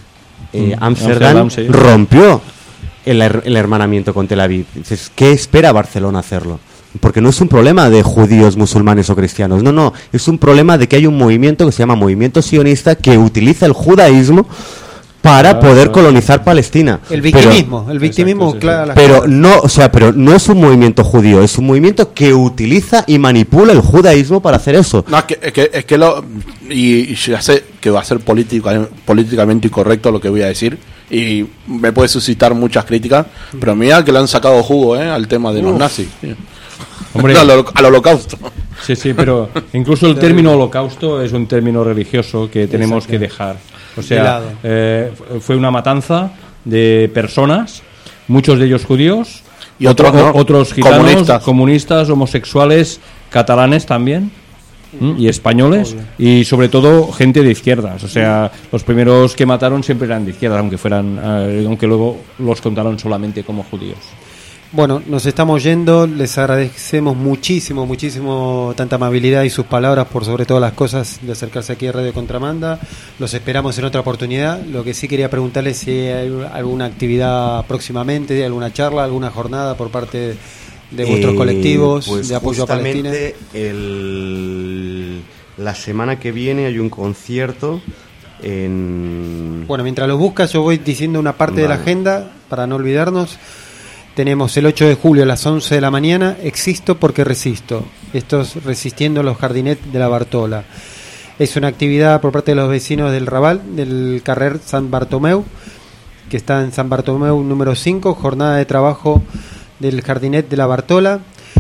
eh, Mm, Ámsterdam, Ámsterdam, sí. rompió el, her- el hermanamiento con Tel Aviv. Dices, ¿qué espera Barcelona hacerlo? Porque no es un problema de judíos, musulmanes o cristianos, no, no, es un problema de que hay un movimiento que se llama movimiento sionista que utiliza el judaísmo para Ah, poder ah. colonizar Palestina. El Pero- victimismo, el victimismo, Exacto, sí, sí. claro. las pero cosas. no, o sea, pero no es un movimiento judío, es un movimiento que utiliza y manipula el judaísmo para hacer eso. No, es que, es que, es que lo. Y, y ya sé que va a ser política, políticamente incorrecto lo que voy a decir. Y me puede suscitar muchas críticas. Pero mira que le han sacado jugo, ¿eh? Al tema de los nazis. Hombre. al, holo- al holocausto. Sí, sí, pero incluso el término holocausto es un término religioso que tenemos que dejar. O De sea, lado. eh, fue una matanza de personas, muchos de ellos judíos, Y otros otro- no, otros gitanos, comunistas. comunistas, homosexuales, catalanes también. ¿m? Y españoles, y sobre todo gente de izquierdas. O sea, los primeros que mataron siempre eran de izquierdas, aunque fueran, eh, aunque luego los contaron solamente como judíos. Bueno, nos estamos yendo, les agradecemos muchísimo, muchísimo tanta amabilidad y sus palabras por sobre todas las cosas de acercarse aquí a Radio Contramanda. Los esperamos en otra oportunidad. Lo que sí quería preguntarles si hay alguna actividad próximamente, alguna charla, alguna jornada por parte de vuestros Eh, colectivos pues de apoyo a Palestina. justamente el- la semana que viene hay un concierto en... Bueno, mientras los buscas yo voy diciendo una parte de la Vale. agenda para no olvidarnos. Tenemos el ocho de julio a las once de la mañana, Existo porque resisto. Esto es resistiendo los jardinets de la Bartola. Es una actividad por parte de los vecinos del Raval, del carrer San Bartomeu, que está en San Bartomeu número cinco, jornada de trabajo del jardinet de la Bartola.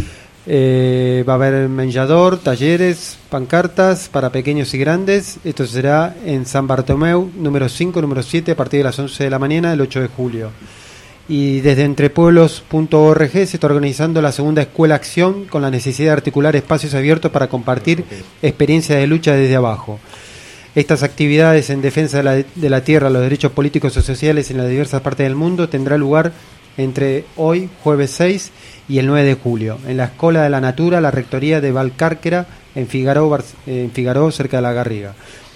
Eh, va a haber menjador, talleres, pancartas para pequeños y grandes. Esto será en San Bartomeu número cinco, número siete, a partir de las once de la mañana del ocho de julio. Y desde entrepueblos punto org se está organizando la segunda Escuela Acción con la necesidad de articular espacios abiertos para compartir experiencias de lucha desde abajo. Estas actividades en defensa de la, de la tierra, los derechos políticos y sociales en las diversas partes del mundo tendrá lugar entre hoy, jueves seis, y el nueve de julio, en la Escuela de la Natura, la Rectoría de Valcárquera, en Figaró, Bar- en Figaró, cerca de la Garriga.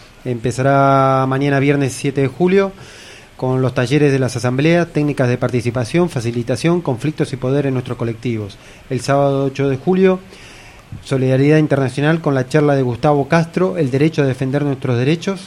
Empezará mañana viernes siete de julio con los talleres de las asambleas, técnicas de participación, facilitación, conflictos y poder en nuestros colectivos. El sábado ocho de julio, solidaridad internacional con la charla de Gustavo Castro, el derecho a defender nuestros derechos.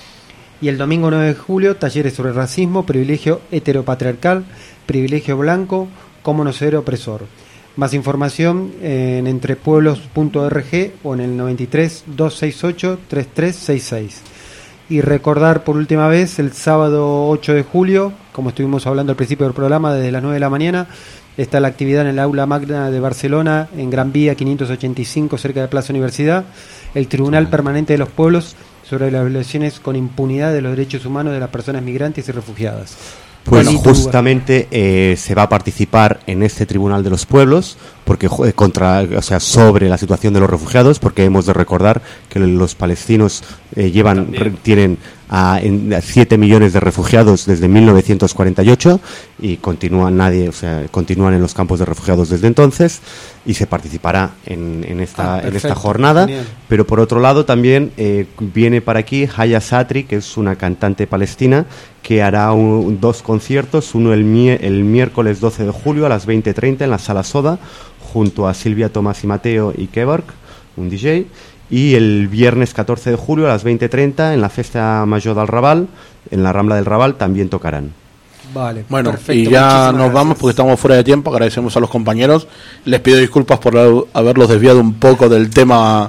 Y el domingo nueve de julio, talleres sobre racismo, privilegio heteropatriarcal, privilegio blanco, cómo no ser opresor. Más información en entrepueblos punto org o en el noventa y tres, doscientos sesenta y ocho, treinta y tres sesenta y seis. Y recordar por última vez, el sábado ocho de julio, como estuvimos hablando al principio del programa, desde las nueve de la mañana, está la actividad en el Aula Magna de Barcelona, en Gran Vía quinientos ochenta y cinco, cerca de Plaza Universidad, el Tribunal Permanente de los Pueblos sobre las violaciones con impunidad de los derechos humanos de las personas migrantes y refugiadas. Pues Delito justamente eh, se va a participar en este Tribunal de los Pueblos porque jo- contra, o sea, sobre la situación de los refugiados, porque hemos de recordar que los palestinos eh, llevan re- tienen a siete millones de refugiados desde mil novecientos cuarenta y ocho y continúan nadie, o sea, continúan en los campos de refugiados desde entonces, y se participará en, en esta Ah, en esta perfecto, jornada. genial. Pero por otro lado también eh, viene para aquí Haya Satri, que es una cantante palestina que hará un- dos conciertos, uno el, mie- el miércoles doce de julio a las veinte treinta en la Sala Soda, junto a Silvia Tomás y Mateo y Kevork, un D J, y el viernes catorce de julio a las veinte treinta en la Festa Mayor del Raval, en la Rambla del Raval, también tocarán. Vale, Bueno, perfecto, y ya muchísimas nos vamos gracias. porque estamos fuera de tiempo. Agradecemos a los compañeros. Les pido disculpas por haber- haberlos desviado un poco del tema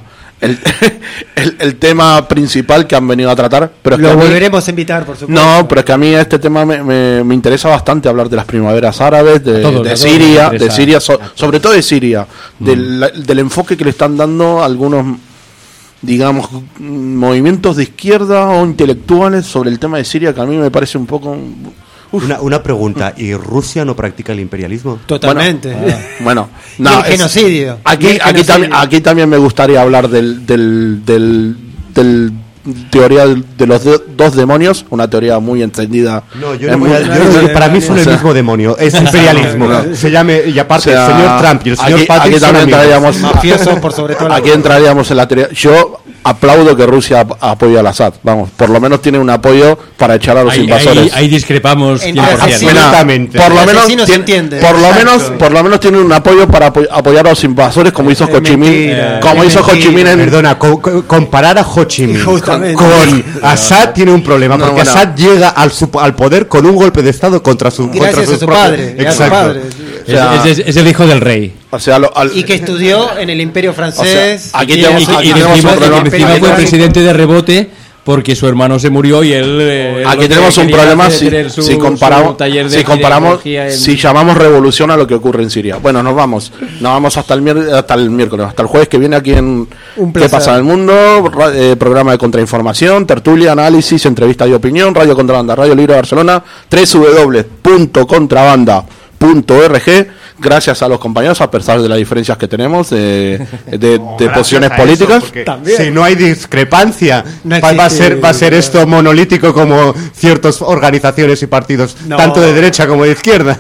el, el, el tema principal que han venido a tratar. Pero es Lo que a mí- volveremos a invitar, por supuesto. No, pero es que a mí este tema me, me, me interesa bastante, hablar de las primaveras árabes, de, A todos, de a todos Siria, nos de interesa. Siria, so- sobre todo de Siria, del, del enfoque que le están dando algunos, digamos, movimientos de izquierda o intelectuales sobre el tema de Siria, que a mí me parece un poco... uf. Una, una pregunta, ¿y Rusia no practica el imperialismo? Totalmente. Bueno, Y no, el es- genocidio. Aquí, Y el aquí, genocidio. también, aquí también me gustaría hablar del, del, del, del teoría de los de- dos demonios, una teoría muy extendida. No, yo Es no voy muy- a, yo no- para mí son O el sea, mismo demonio, es imperialismo. no. Se llame, y aparte, o sea, el señor Trump y el señor aquí, Patrick aquí son también amigos. entraríamos, Mafiosos por sobre todo la aquí cosa. entraríamos en la teoría. Yo aplaudo que Rusia ap- apoye al Assad, vamos, por lo menos tiene un apoyo para echar a los Ahí, invasores. ahí, ahí discrepamos Entre cien por ciento. asesinos. Mira, Absolutamente. por lo El menos asesino se tiene- entiende. por lo Exacto. menos por lo menos tiene un apoyo para apo- apoyar a los invasores como hizo Es Ho Chi Minh, mentira, como es hizo Ho Chi Minh mentira. en Perdona, co- co- comparar a Ho Chi Minh Justamente. con Assad tiene un problema, No, porque bueno. Assad llega al, su- al poder con un golpe de estado contra su contra Gracias sus a su propios- padre. y a su Exacto. padre. O sea, es, es- es el hijo del rey. o sea, lo- al- Y que estudió en el Imperio Francés. O sea, aquí y tenemos- en- aquí y, y tenemos encima, un problema. y encima Aquí fue tenemos- presidente de rebote porque su hermano se murió y él... eh, él lo Aquí que tenemos un quería problema hacer si, era su- si su comparamos, taller de si comparamos, ginecología en- si llamamos revolución a lo que ocurre en Siria. Bueno, nos vamos, nos vamos hasta el, mier- hasta el miércoles, hasta el jueves que viene aquí en Un ¿Qué placer. pasa en el mundo? Ra- eh, programa de contrainformación, tertulia, análisis, entrevista y opinión, Radio Contrabanda, Radio Libre de Barcelona, doble u doble u doble u punto contrabanda punto org. Gracias a los compañeros, a pesar de las diferencias que tenemos de, de, de Gracias posiciones a eso, políticas. porque También. Si no hay discrepancia, No va, va a existe- ser va a ser esto monolítico como ciertas organizaciones y partidos, No. tanto de derecha como de izquierda.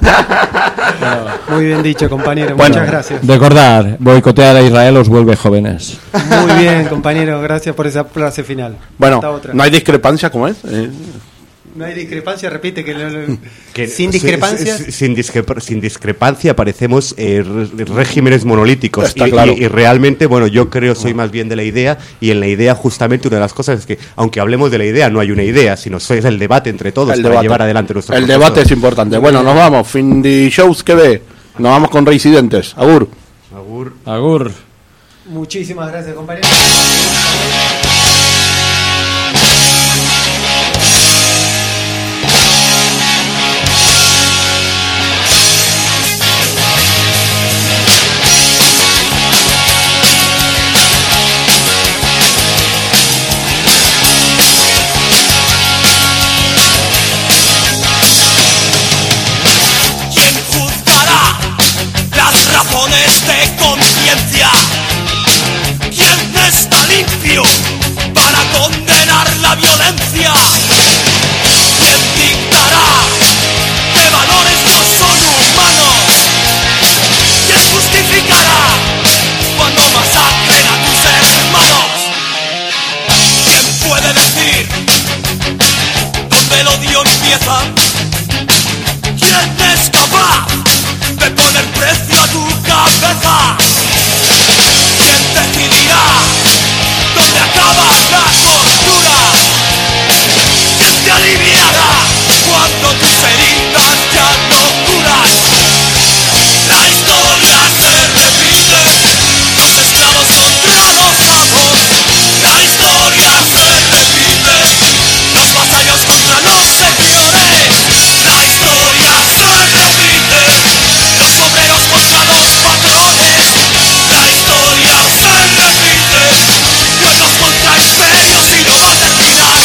Muy bien dicho, compañero. Bueno. Muchas gracias. Recordar, boicotear a Israel os vuelve jóvenes. Muy bien, compañero. Gracias por esa frase final. Bueno, Hasta otra. no hay discrepancia, ¿cómo es? Eh, No hay discrepancia, repite que, lo- lo- Que- sin si- discrepancias. si- sin, discrepa- sin discrepancia parecemos eh, re- regímenes monolíticos. Está y, claro. y- y realmente, bueno, yo creo soy más bien de la idea, y en la idea justamente una de las cosas es que, aunque hablemos de la idea, no hay una idea, sino es el debate entre todos el para debate. llevar adelante nuestro El proceso. debate es importante. Bueno, nos vamos. Fin de shows que ve. Nos vamos con reincidentes. Agur. Agur. Agur. Muchísimas gracias, compañero. ¿Quién juzgará las razones de conciencia? ¿Quién está limpio para condenar la violencia? ¿Quién dictará qué valores no son humanos? ¿Quién justificará cuando masacren a tus hermanos? ¿Quién puede decir dónde el odio empieza? ¿Quién es capaz de poner precio a tu cabeza? ¿Quién decidirá dónde acaba la tortura? ¿Quién te aliviará cuando tus heridas ya no curan? La historia se repite, los esclavos contra los amos. La historia se repite, los vasallos contra los señores. La historia se repite, los obreros contra los patrones. La historia se repite, pueblos contra imperios y no va a terminar.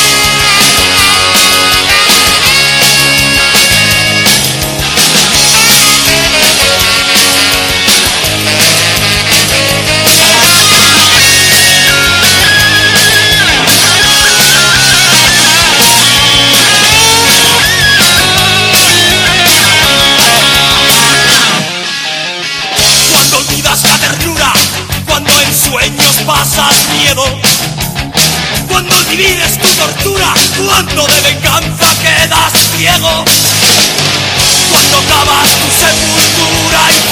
Cuando olvidas la ternura, cuando en sueños pasas miedo, cuando el vivir es tu tortura, cuando de venganza quedas ciego, cuando cavas tu sepultura y